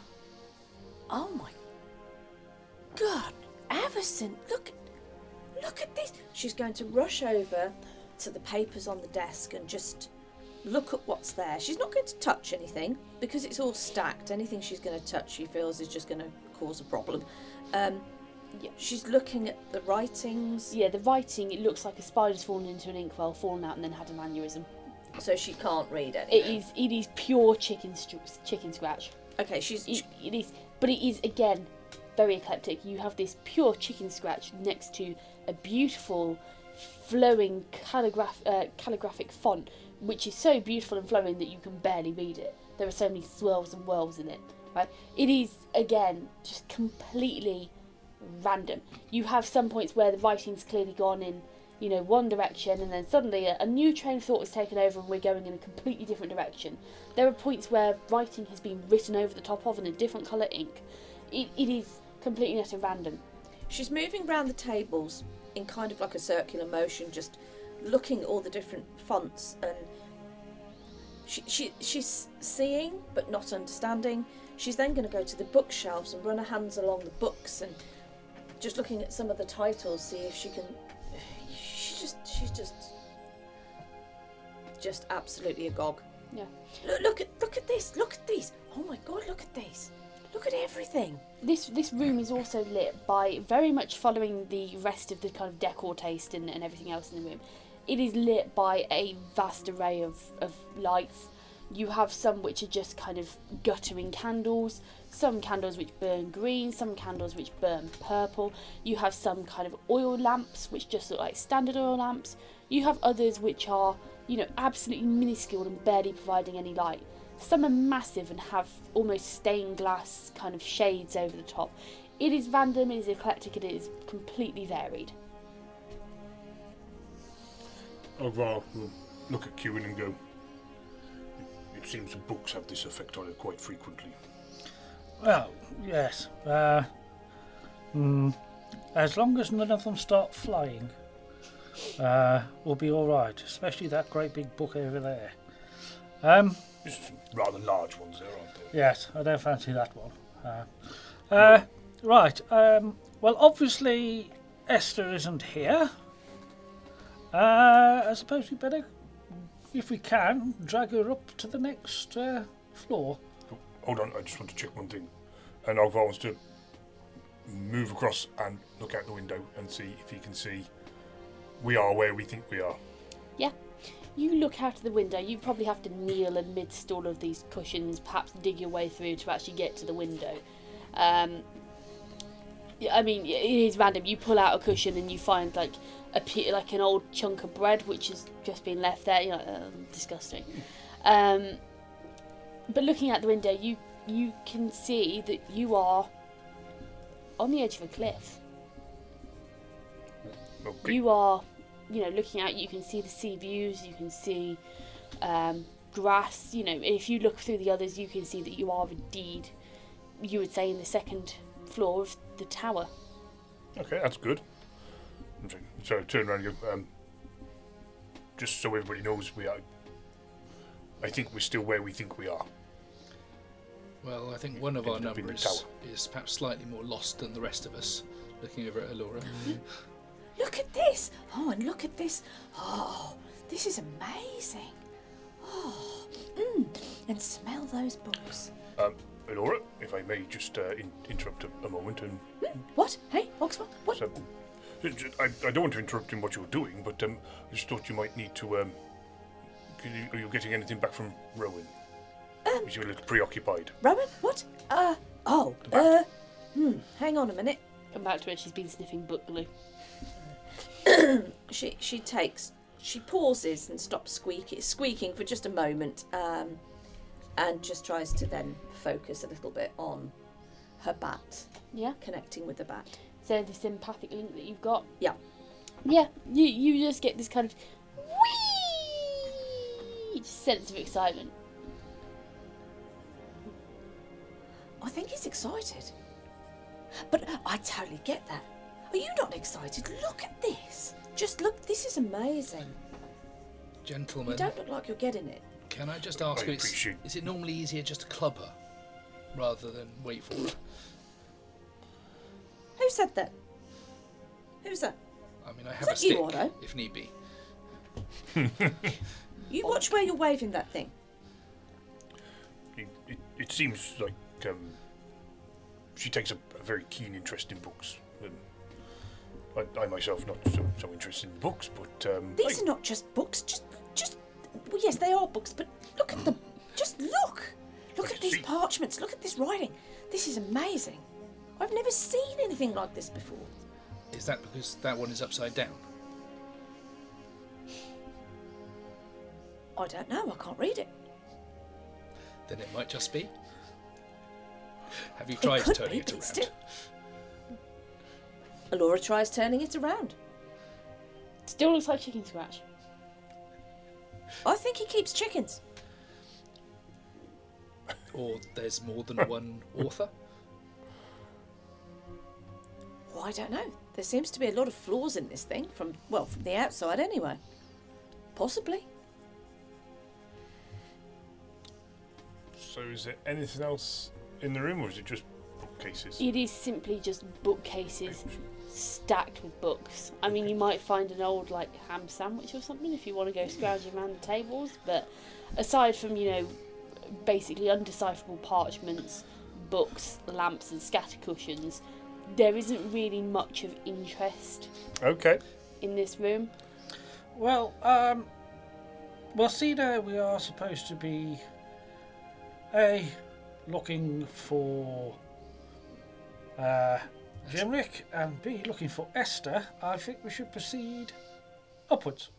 my God, Everson, look, look at this. She's going to rush over to the papers on the desk and just look at what's there. She's not going to touch anything because it's all stacked. Anything she's going to touch, she feels, is just going to cause a problem. Um, yeah, she's looking at the writings. Yeah, the writing, it looks like a spider's fallen into an inkwell, fallen out and then had an aneurysm. So she can't read anything. It is, it is pure chicken, chicken scratch. Okay, she's... It, it is, but it is, again, very eclectic. You have this pure chicken scratch next to a beautiful, flowing calligraph, uh, calligraphic font, which is so beautiful and flowing that you can barely read it. There are so many swirls and whirls in it. Right? It is, again, just completely random. You have some points where the writing's clearly gone in, you know, one direction, and then suddenly a, a new train of thought is taken over and we're going in a completely different direction. There are points where writing has been written over the top of in a different colour ink. It, it is completely and utterly random. She's moving around the tables in kind of like a circular motion, just looking at all the different fonts, and she, she she's seeing but not understanding. She's then going to go to the bookshelves and run her hands along the books and just looking at some of the titles, see if she can... She's just, she's just, just absolutely agog. Yeah. Look, look at, look at this. Look at these. Oh my God! Look at these. Look at everything. This this room is also lit by, very much following the rest of the kind of decor taste and, and everything else in the room. It is lit by a vast array of, of lights. You have some which are just kind of guttering candles, some candles which burn green, some candles which burn purple. You have some kind of oil lamps which just look like standard oil lamps. You have others which are, you know, absolutely minuscule and barely providing any light. Some are massive and have almost stained glass kind of shades over the top. It is random, it is eclectic, it is completely varied. Ogvar will look at Kewin and go, it seems the books have this effect on it quite frequently. Well, yes. Uh, mm, as long as none of them start flying, uh, we'll be all right. Especially that great big book over there. Um, There's some rather large ones there, aren't there? yes, I don't fancy that one. Uh, uh, right. Um, well, obviously Esther isn't here. Uh, I suppose we better, if we can, drag her up to the next uh, floor. Oh, hold on, I just want to check one thing. And Ogvar wants to move across and look out the window and see if he can see we are where we think we are. Yeah. You look out of the window, you probably have to kneel amidst all of these cushions, perhaps dig your way through to actually get to the window. Um, I mean, it is random. You pull out a cushion and you find like a like an old chunk of bread which has just been left there. You're like, oh, disgusting. Um, but looking out the window, you you can see that you are on the edge of a cliff. Okay. You are, you know, looking out. You can see the sea views. You can see um, grass. You know, if you look through the others, you can see that you are indeed, you would say, in the second floor of the tower. Okay, that's good. So I turn around and go, um, just so everybody knows we are, I think we're still where we think we are. Well, I think one of our Ended up in the numbers tower. is perhaps slightly more lost than the rest of us, looking over at Alora. Look at this. Oh, and look at this. Oh, this is amazing. Oh, mm. And smell those books. Um, Alora, if I may just uh, in- interrupt a, a moment and... What? Hey, Oxford? What? So, I, I don't want to interrupt in what you're doing, but um, I just thought you might need to... Um, can you, are you getting anything back from Rowan? Um, Is you a little preoccupied? Rowan? What? Uh, oh, uh, Hmm, hang on a minute. Come back to where she's been sniffing book glue. She she takes, she pauses and stops squeaking, squeaking for just a moment, um, and just tries to then focus a little bit on her bat, Yeah. connecting with the bat. So this empathic link that you've got. Yeah. Yeah. You you just get this kind of wee sense of excitement. I think he's excited. But I totally get that. Are you not excited? Look at this. Just look, this is amazing. Gentlemen, You don't look like you're getting it. can I just ask I you, it's, appreciate- is it normally easier just to club her rather than wait for her? Who said that? Who's that? I mean, I have that a stick, you, Otto? if need be. You watch where you're waving that thing. It, it, it seems like um, she takes a, a very keen interest in books. Um, I, I myself not so, so interested in books, but um, These I- are not just books. Just, just. Well, yes, they are books, but look at them. Just look. Look I at can these see. parchments. Look at this writing. This is amazing. I've never seen anything like this before. Is that because that one is upside down? I don't know. I can't read it. Then it might just be. Have you tried could turning be, it but around? it's still- Alora tries turning it around. Still looks like chicken scratch. I think he keeps chickens. Or there's more than one author? Well, I don't know. There seems to be a lot of flaws in this thing, from, well, from the outside anyway. Possibly. So is there anything else in the room, or is it just bookcases? It is simply just bookcases stacked with books. I mean, you might find an old like ham sandwich or something if you want to go scrounging around the tables, but aside from, you know, basically undecipherable parchments, books, lamps and scatter cushions, there isn't really much of interest Okay. in this room. Well, um, well, see there, we are supposed to be A, looking for uh, Jimrick, and B, looking for Esther. I think we should proceed upwards.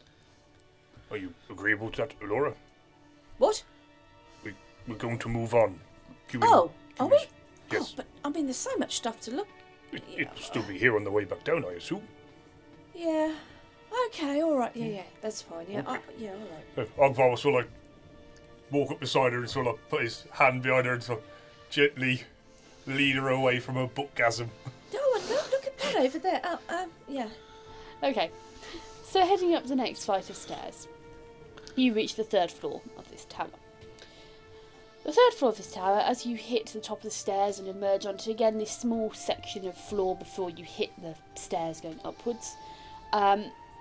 Are you agreeable to that, Laura? What? We, we're going to move on. Can Oh, can are we? Yes. Oh, but I mean, there's so much stuff to look. It, it'll still be here on the way back down, I assume. Yeah. Okay. All right. Yeah. Yeah. That's fine. Yeah. I, yeah. All right. Uh, I'll sort of like walk up beside her and sort of put his hand behind her and sort of gently lead her away from her bookgasm. Oh, and look, look at that over there. Oh, um, yeah. Okay, so heading up the next flight of stairs, you reach the third floor of this tower. The third floor of this tower, as you hit the top of the stairs and emerge onto, again, this small section of floor before you hit the stairs going upwards, um,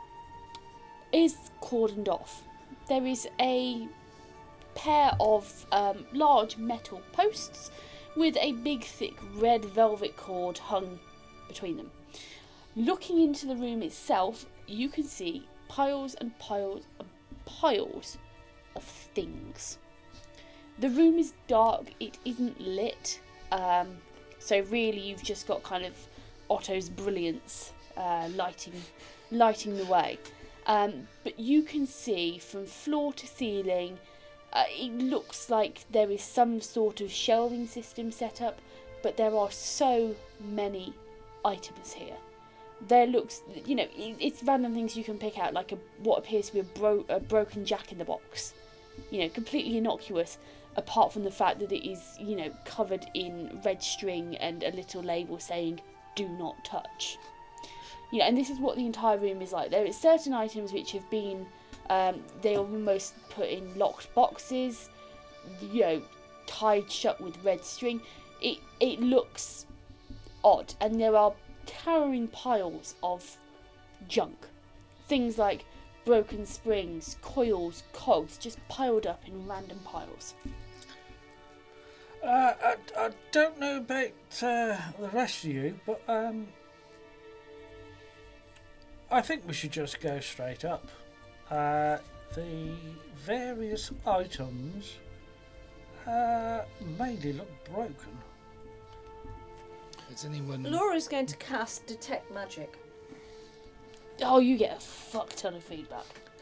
is cordoned off. There is a pair of um, large metal posts with a big thick red velvet cord hung between them. Looking into the room itself, you can see piles and piles and piles of things. The room is dark, it isn't lit, um, so really you've just got kind of Otto's brilliance uh, lighting, lighting the way. Um, but you can see from floor to ceiling, uh, it looks like there is some sort of shelving system set up, but there are so many items here. There looks, you know, it, it's random things you can pick out, like a what appears to be a, bro- a broken jack in the box. You know, completely innocuous, apart from the fact that it is, you know, covered in red string and a little label saying, "Do not touch." You know, and this is what the entire room is like. There are certain items which have been, um, they are almost put in locked boxes, you know, tied shut with red string. It it looks odd, and there are towering piles of junk. Things like broken springs, coils, cogs, just piled up in random piles. Uh, I, I don't know about uh, the rest of you, but um, I think we should just go straight up. Uh, the various items uh, mainly look broken. Is anyone? Laura's going to cast Detect Magic. Oh, you get a fuck ton of feedback.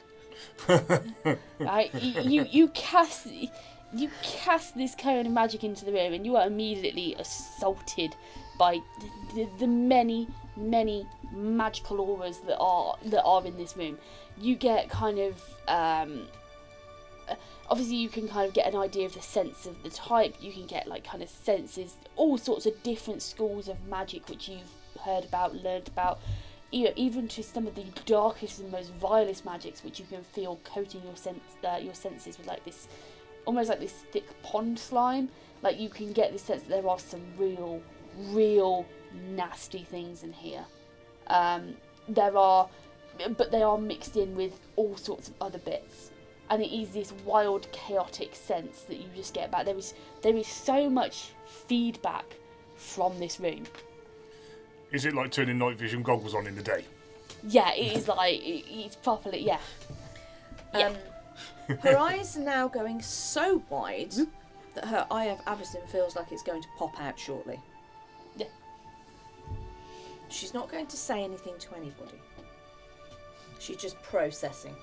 Right, you, you you cast you cast this cone of magic into the room, and you are immediately assaulted by the, the, the many many magical auras that are that are in this room. You get kind of um, obviously you can kind of get an idea of the sense of the type. You can get like kind of senses, all sorts of different schools of magic which you've heard about, learned about. You know, even to some of the darkest and most vilest magics, which you can feel coating your sense, uh, your senses with like this, almost like this thick pond slime. Like you can get the sense that there are some real, real nasty things in here. Um, there are, but they are mixed in with all sorts of other bits, and it is this wild, chaotic sense that you just get back. There is, there is so much feedback from this room. Is it like turning night vision goggles on in the day? Yeah, it is like, it, it's properly, yeah. Yeah. Um, her eyes are now going so wide that her eye of Avacyn feels like it's going to pop out shortly. Yeah. She's not going to say anything to anybody. She's just processing.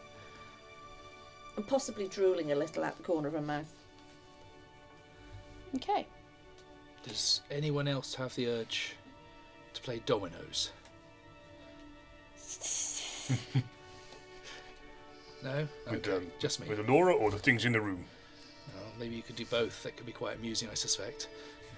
And possibly drooling a little out the corner of her mouth. Okay. Does anyone else have the urge to play dominoes? No? With, Okay, um, just me. With Alora or the things in the room? Well, maybe you could do both. That could be quite amusing, I suspect.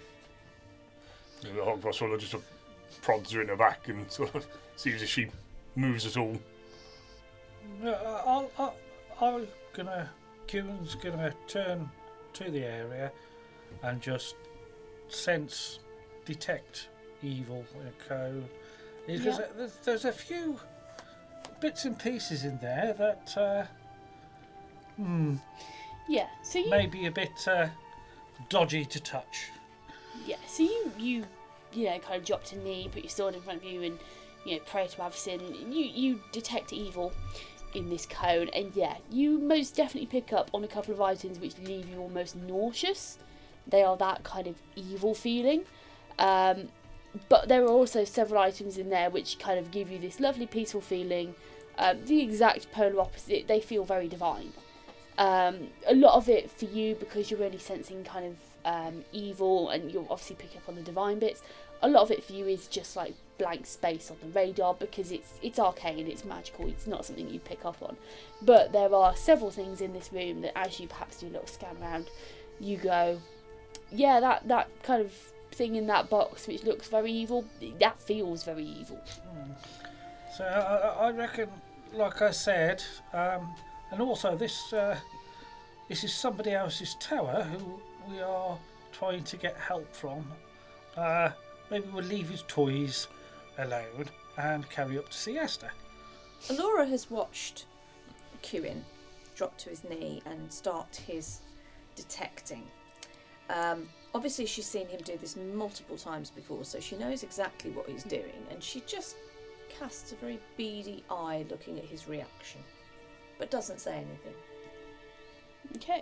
The Hogboss sort of just sort of prods her in the back and sort of sees if she moves at all. Uh, I'll, I'll, I'm gonna. Kieran's gonna turn to the area and just sense, detect evil echo. Because Yeah. there's, there's a few bits and pieces in there that uh, hmm, Yeah, so you... may be a bit uh, dodgy to touch. Yeah, so you, you, you know, kind of drop to knee, put your sword in front of you and, you know, pray to Avacyn. You, you detect evil in this cone, and yeah, you most definitely pick up on a couple of items which leave you almost nauseous. They are that kind of evil feeling. Um, but there are also several items in there which kind of give you this lovely peaceful feeling. Um, the exact polar opposite, they feel very divine. Um, a lot of it for you, because you're only sensing kind of um, evil and you'll obviously pick up on the divine bits. A lot of it for you is just like blank space on the radar, because it's it's arcane, it's magical, it's not something you pick up on. But there are several things in this room that as you perhaps do a little scan around, you go, yeah, that, that kind of thing in that box which looks very evil, that feels very evil. Hmm. So I, I reckon, like I said, um, and also this uh, this is somebody else's tower who we are trying to get help from. Uh, maybe we'll leave his toys alone and carry up to see Esther. Alora has watched Kieran drop to his knee and start his detecting. Um, obviously she's seen him do this multiple times before, so she knows exactly what he's doing, and she just casts a very beady eye looking at his reaction, but doesn't say anything. Okay.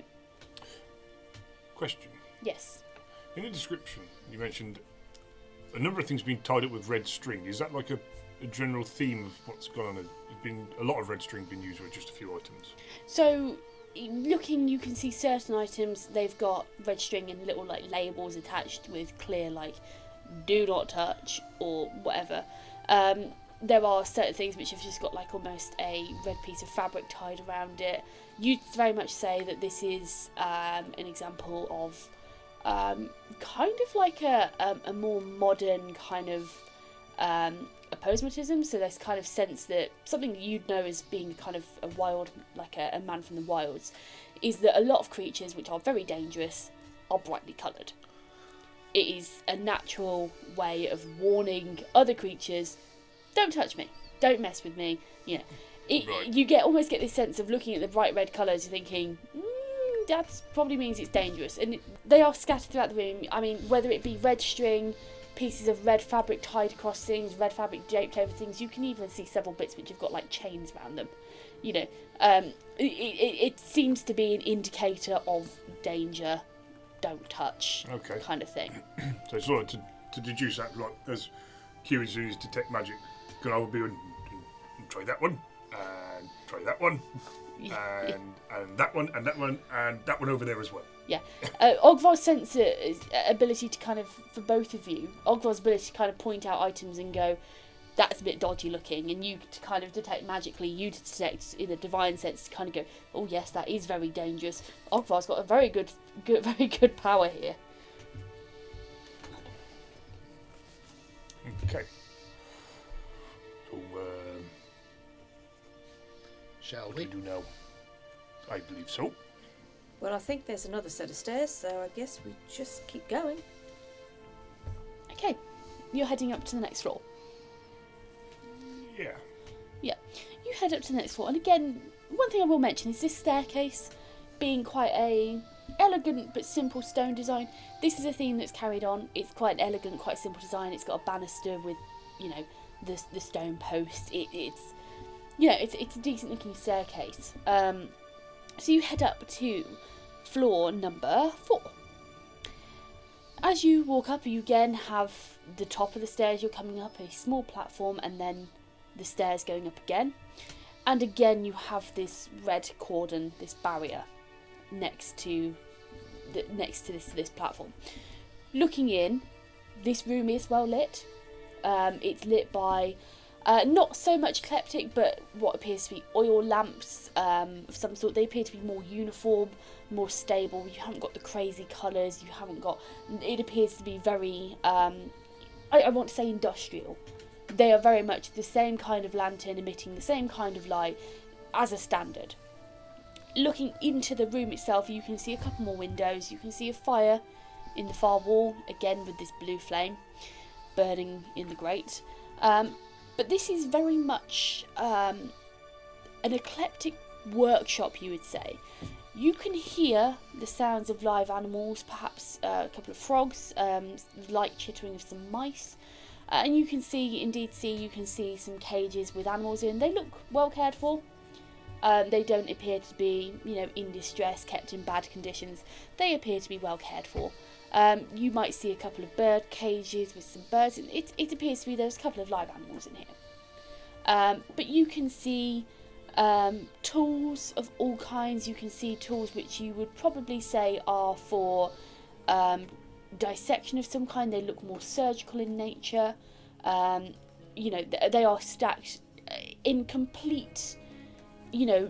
Question. Yes. In the description, you mentioned a number of things being tied up with red string. Is that like a, a general theme of what's gone on? There's been a lot of red string being used with just a few items. So, looking, you can see certain items, they've got red string and little like labels attached with clear like do not touch or whatever. Um, there are certain things which have just got like almost a red piece of fabric tied around it. You'd very much say that this is um, an example of um, kind of like a, a, a more modern kind of um, aposematism. So there's kind of sense that something that you'd know as being kind of a wild, like a, a man from the wilds, is that a lot of creatures which are very dangerous are brightly coloured. It is a natural way of warning other creatures, don't touch me, don't mess with me, you know. It, Right. You get almost get this sense of looking at the bright red colours, you're thinking, mm, that probably means it's dangerous. And it, they are scattered throughout the room. I mean, whether it be red string, pieces of red fabric tied across things, red fabric draped over things, you can even see several bits which have got like chains around them. You know, um, it, it, it seems to be an indicator of danger, don't touch, Okay. kind of thing. So it's sort of to to deduce that, like, as Kewin's used detect magic, can I be and, and try that one, and try that one, and and that one, and that one, and that one over there as well. Yeah, uh, Ogvar's sense uh, ability to kind of, for both of you, Ogvar's ability to kind of point out items and go, that's a bit dodgy looking, and you to kind of detect magically, you to detect in a divine sense to kind of go, oh yes, that is very dangerous. Ogvar's got a very good, good, very good power here. Okay. So, um, Shall what we? do we do now? I believe so. Well, I think there's another set of stairs, so I guess we just keep going. Okay, you're heading up to the next floor. Yeah. Yeah, you head up to the next floor, and again, one thing I will mention is this staircase being quite a elegant but simple stone design. This is a theme that's carried on. It's quite an elegant, quite simple design. It's got a banister with, you know, the the stone post. It, it's yeah, it's it's a decent looking staircase. Um, so you head up to floor number four. As you walk up, you again have the top of the stairs. You're coming up a small platform, and then the stairs going up again, and again you have this red cordon, this barrier next to the next to this this platform. Looking in, this room is well lit. Um, it's lit by uh, not so much eclectic, but what appears to be oil lamps um, of some sort. They appear to be more uniform, more stable. You haven't got the crazy colours. You haven't got. It appears to be very. Um, I, I want to say industrial. They are very much the same kind of lantern emitting the same kind of light as a standard. Looking into the room itself, you can see a couple more windows. You can see a fire in the far wall, again with this blue flame burning in the grate. Um, but this is very much um, an eclectic workshop, you would say. You can hear the sounds of live animals, perhaps uh, a couple of frogs, um, light chittering of some mice. Uh, and you can see, indeed see, you can see some cages with animals in. They look well cared for. Um, they don't appear to be, you know, in distress, kept in bad conditions. They appear to be well cared for. Um, you might see a couple of bird cages with some birds. It, it appears to be there's a couple of live animals in here. Um, but you can see um, tools of all kinds. You can see tools which you would probably say are for um, dissection of some kind. They look more surgical in nature. Um, you know, th- they are stacked in complete, you know,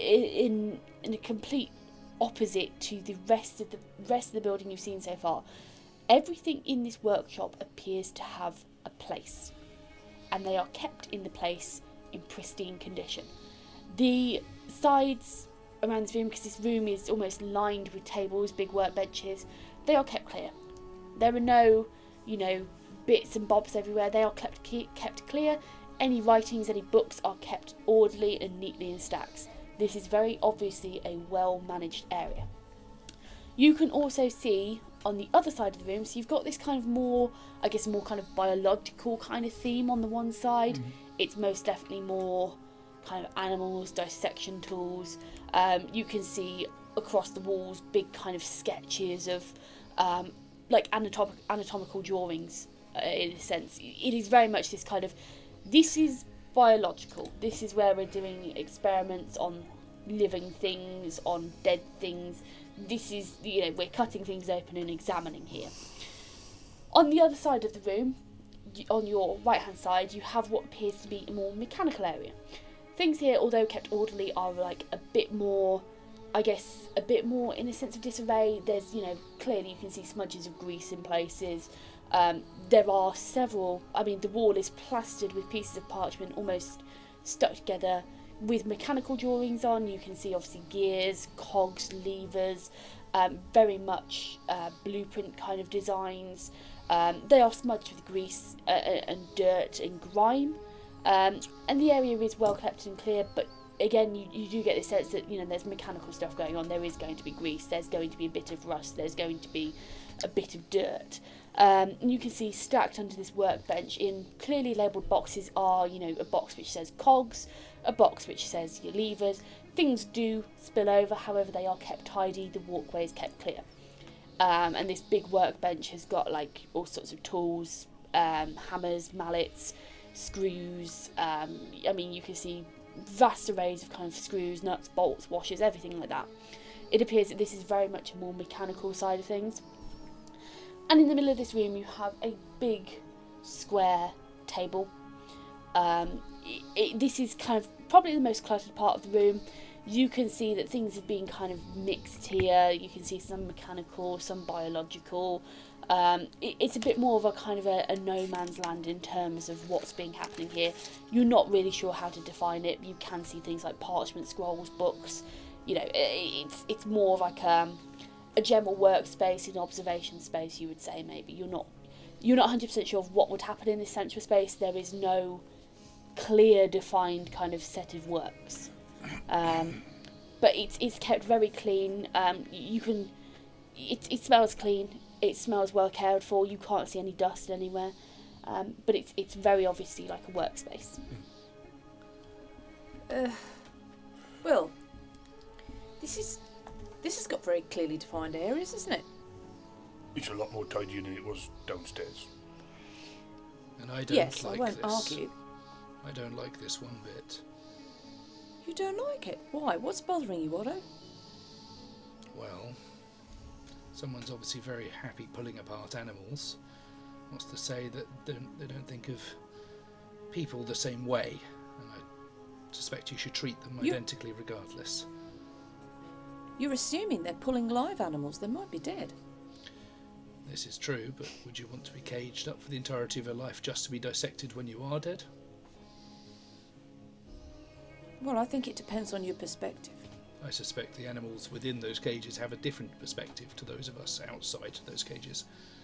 in in a complete opposite to the rest of the rest of the building you've seen so far. Everything in this workshop appears to have a place, and they are kept in the place in pristine condition. The sides around this room, because this room is almost lined with tables, big workbenches, they are kept clear. There are no, you know, bits and bobs everywhere. They are kept kept clear. Any writings, any books are kept orderly and neatly in stacks. This is very obviously a well-managed area. You can also see on the other side of the room, so you've got this kind of more, I guess, more kind of biological kind of theme on the one side. Mm-hmm. It's most definitely more kind of animals, dissection tools. Um, you can see across the walls big kind of sketches of um, like anatom- anatomical drawings uh, in a sense. It is very much this kind of, this is biological. This is where we're doing experiments on living things, on dead things. This is, you know, we're cutting things open and examining here. On the other side of the room, on your right hand side, you have what appears to be a more mechanical area. Things here, although kept orderly, are like a bit more, I guess, a bit more in a sense of disarray. There's, you know, clearly you can see smudges of grease in places. Um, there are several, I mean, the wall is plastered with pieces of parchment almost stuck together with mechanical drawings on. You can see obviously gears, cogs, levers, um, very much uh, blueprint kind of designs. Um, they are smudged with grease uh, and dirt and grime. Um, and the area is well kept and clear, but again, you, you do get the sense that, you know, there's mechanical stuff going on. There is going to be grease, there's going to be a bit of rust, there's going to be a bit of dirt. Um, and you can see stacked under this workbench in clearly labelled boxes are, you know, a box which says cogs, a box which says your levers. Things do spill over, however they are kept tidy, the walkway is kept clear. Um, and this big workbench has got like all sorts of tools, um, hammers, mallets, screws. Um, I mean, you can see vast arrays of kind of screws, nuts, bolts, washers, everything like that. It appears that this is very much a more mechanical side of things. And in the middle of this room, you have a big square table. Um, it, it, this is kind of probably the most cluttered part of the room. You can see that things have been kind of mixed here. You can see some mechanical, some biological. Um, it, it's a bit more of a kind of a, a no man's land in terms of what's being happening here. You're not really sure how to define it. You can see things like parchment, scrolls, books. You know, it, it's it's more of like um, a general workspace, an observation space. You would say maybe you're not you're not one hundred percent sure of what would happen in this central space. There is no clear, defined kind of set of works. Um, but it's it's kept very clean. Um, you can, it it smells clean. It smells well cared for. You can't see any dust anywhere. Um, but it's it's very obviously like a workspace. Uh, well, this is this has got very clearly defined areas, isn't it? It's a lot more tidy than it was downstairs. And I don't yes, like I won't this. argue. I don't like this one bit. You don't like it? Why? What's bothering you, Otto? Well, someone's obviously very happy pulling apart animals. What's to say that they don't, they don't think of people the same way? And I suspect you should treat them You- identically regardless. You're assuming they're pulling live animals. They might be dead. This is true, but would you want to be caged up for the entirety of your life just to be dissected when you are dead? Well, I think it depends on your perspective. I suspect the animals within those cages have a different perspective to those of us outside those cages.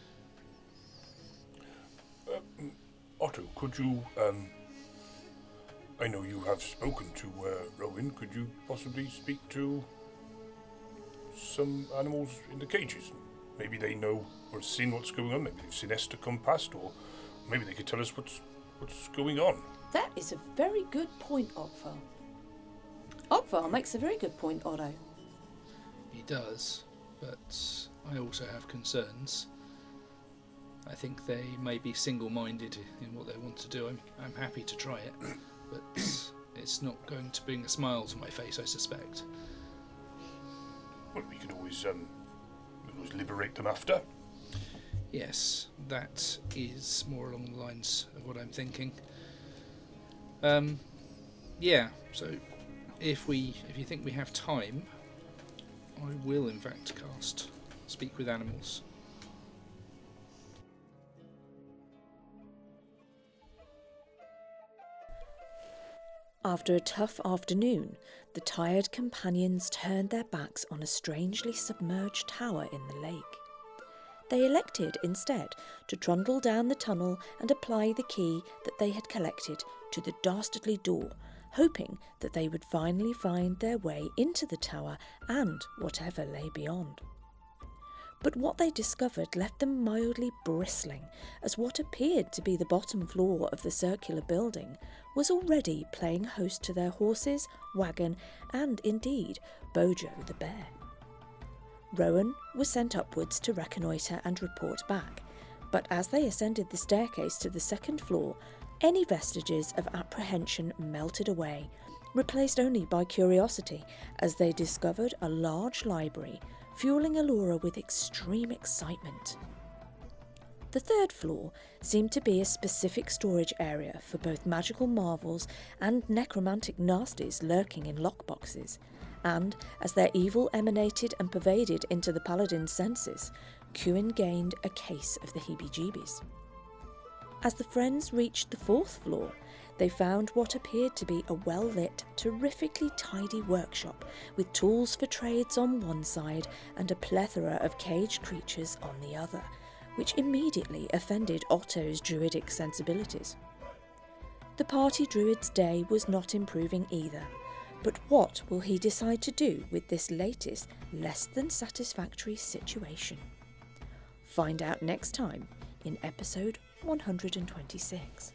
Uh, Otto, could you, um, I know you have spoken to uh, Rowan, could you possibly speak to some animals in the cages? Maybe they know or seen what's going on, maybe they've seen Esther come past, or maybe they could tell us what's what's going on. That is a very good point, Ogvar. Ogvar makes a very good point, Otto. He does, but I also have concerns. I think they may be single-minded in what they want to do. I'm, I'm happy to try it, but it's not going to bring a smile to my face, I suspect. Well, we could always, um, we could always liberate them after. Yes, that is more along the lines of what I'm thinking. Um, yeah, so if we, if you think we have time, I will in fact cast Speak with Animals. After a tough afternoon, the tired companions turned their backs on a strangely submerged tower in the lake. They elected instead to trundle down the tunnel and apply the key that they had collected to the dastardly door, hoping that they would finally find their way into the tower and whatever lay beyond. But what they discovered left them mildly bristling, as what appeared to be the bottom floor of the circular building was already playing host to their horses, wagon, and indeed Bojo the bear. Rowan was sent upwards to reconnoitre and report back, but as they ascended the staircase to the second floor, any vestiges of apprehension melted away, replaced only by curiosity, as they discovered a large library, fueling Allura with extreme excitement. The third floor seemed to be a specific storage area for both magical marvels and necromantic nasties lurking in lockboxes, and as their evil emanated and pervaded into the paladin's senses, Cuin gained a case of the heebie-jeebies. As the friends reached the fourth floor, they found what appeared to be a well-lit, terrifically tidy workshop with tools for trades on one side and a plethora of caged creatures on the other, which immediately offended Otto's druidic sensibilities. The party druid's day was not improving either, but what will he decide to do with this latest, less than satisfactory situation? Find out next time in episode one hundred twenty-six.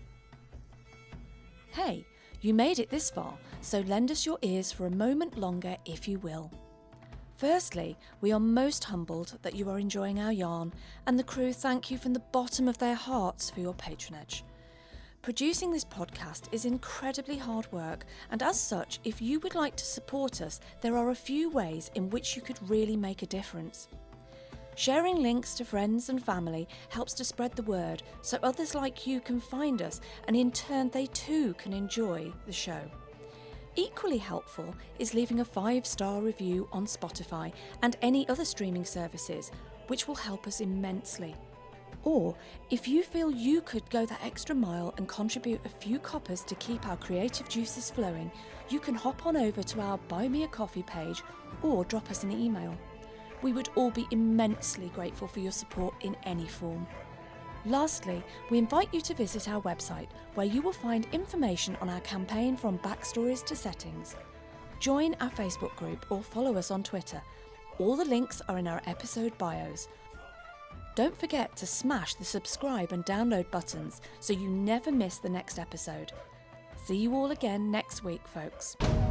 Hey, you made it this far, so lend us your ears for a moment longer if you will. Firstly, we are most humbled that you are enjoying our yarn, and the crew thank you from the bottom of their hearts for your patronage. Producing this podcast is incredibly hard work, and as such, if you would like to support us, there are a few ways in which you could really make a difference. Sharing links to friends and family helps to spread the word so others like you can find us, and in turn they too can enjoy the show. Equally helpful is leaving a five-star review on Spotify and any other streaming services, which will help us immensely. Or, if you feel you could go that extra mile and contribute a few coppers to keep our creative juices flowing, you can hop on over to our Buy Me a Coffee page or drop us an email. We would all be immensely grateful for your support in any form. Lastly, we invite you to visit our website, where you will find information on our campaign from backstories to settings. Join our Facebook group or follow us on Twitter. All the links are in our episode bios. Don't forget to smash the subscribe and download buttons so you never miss the next episode. See you all again next week, folks.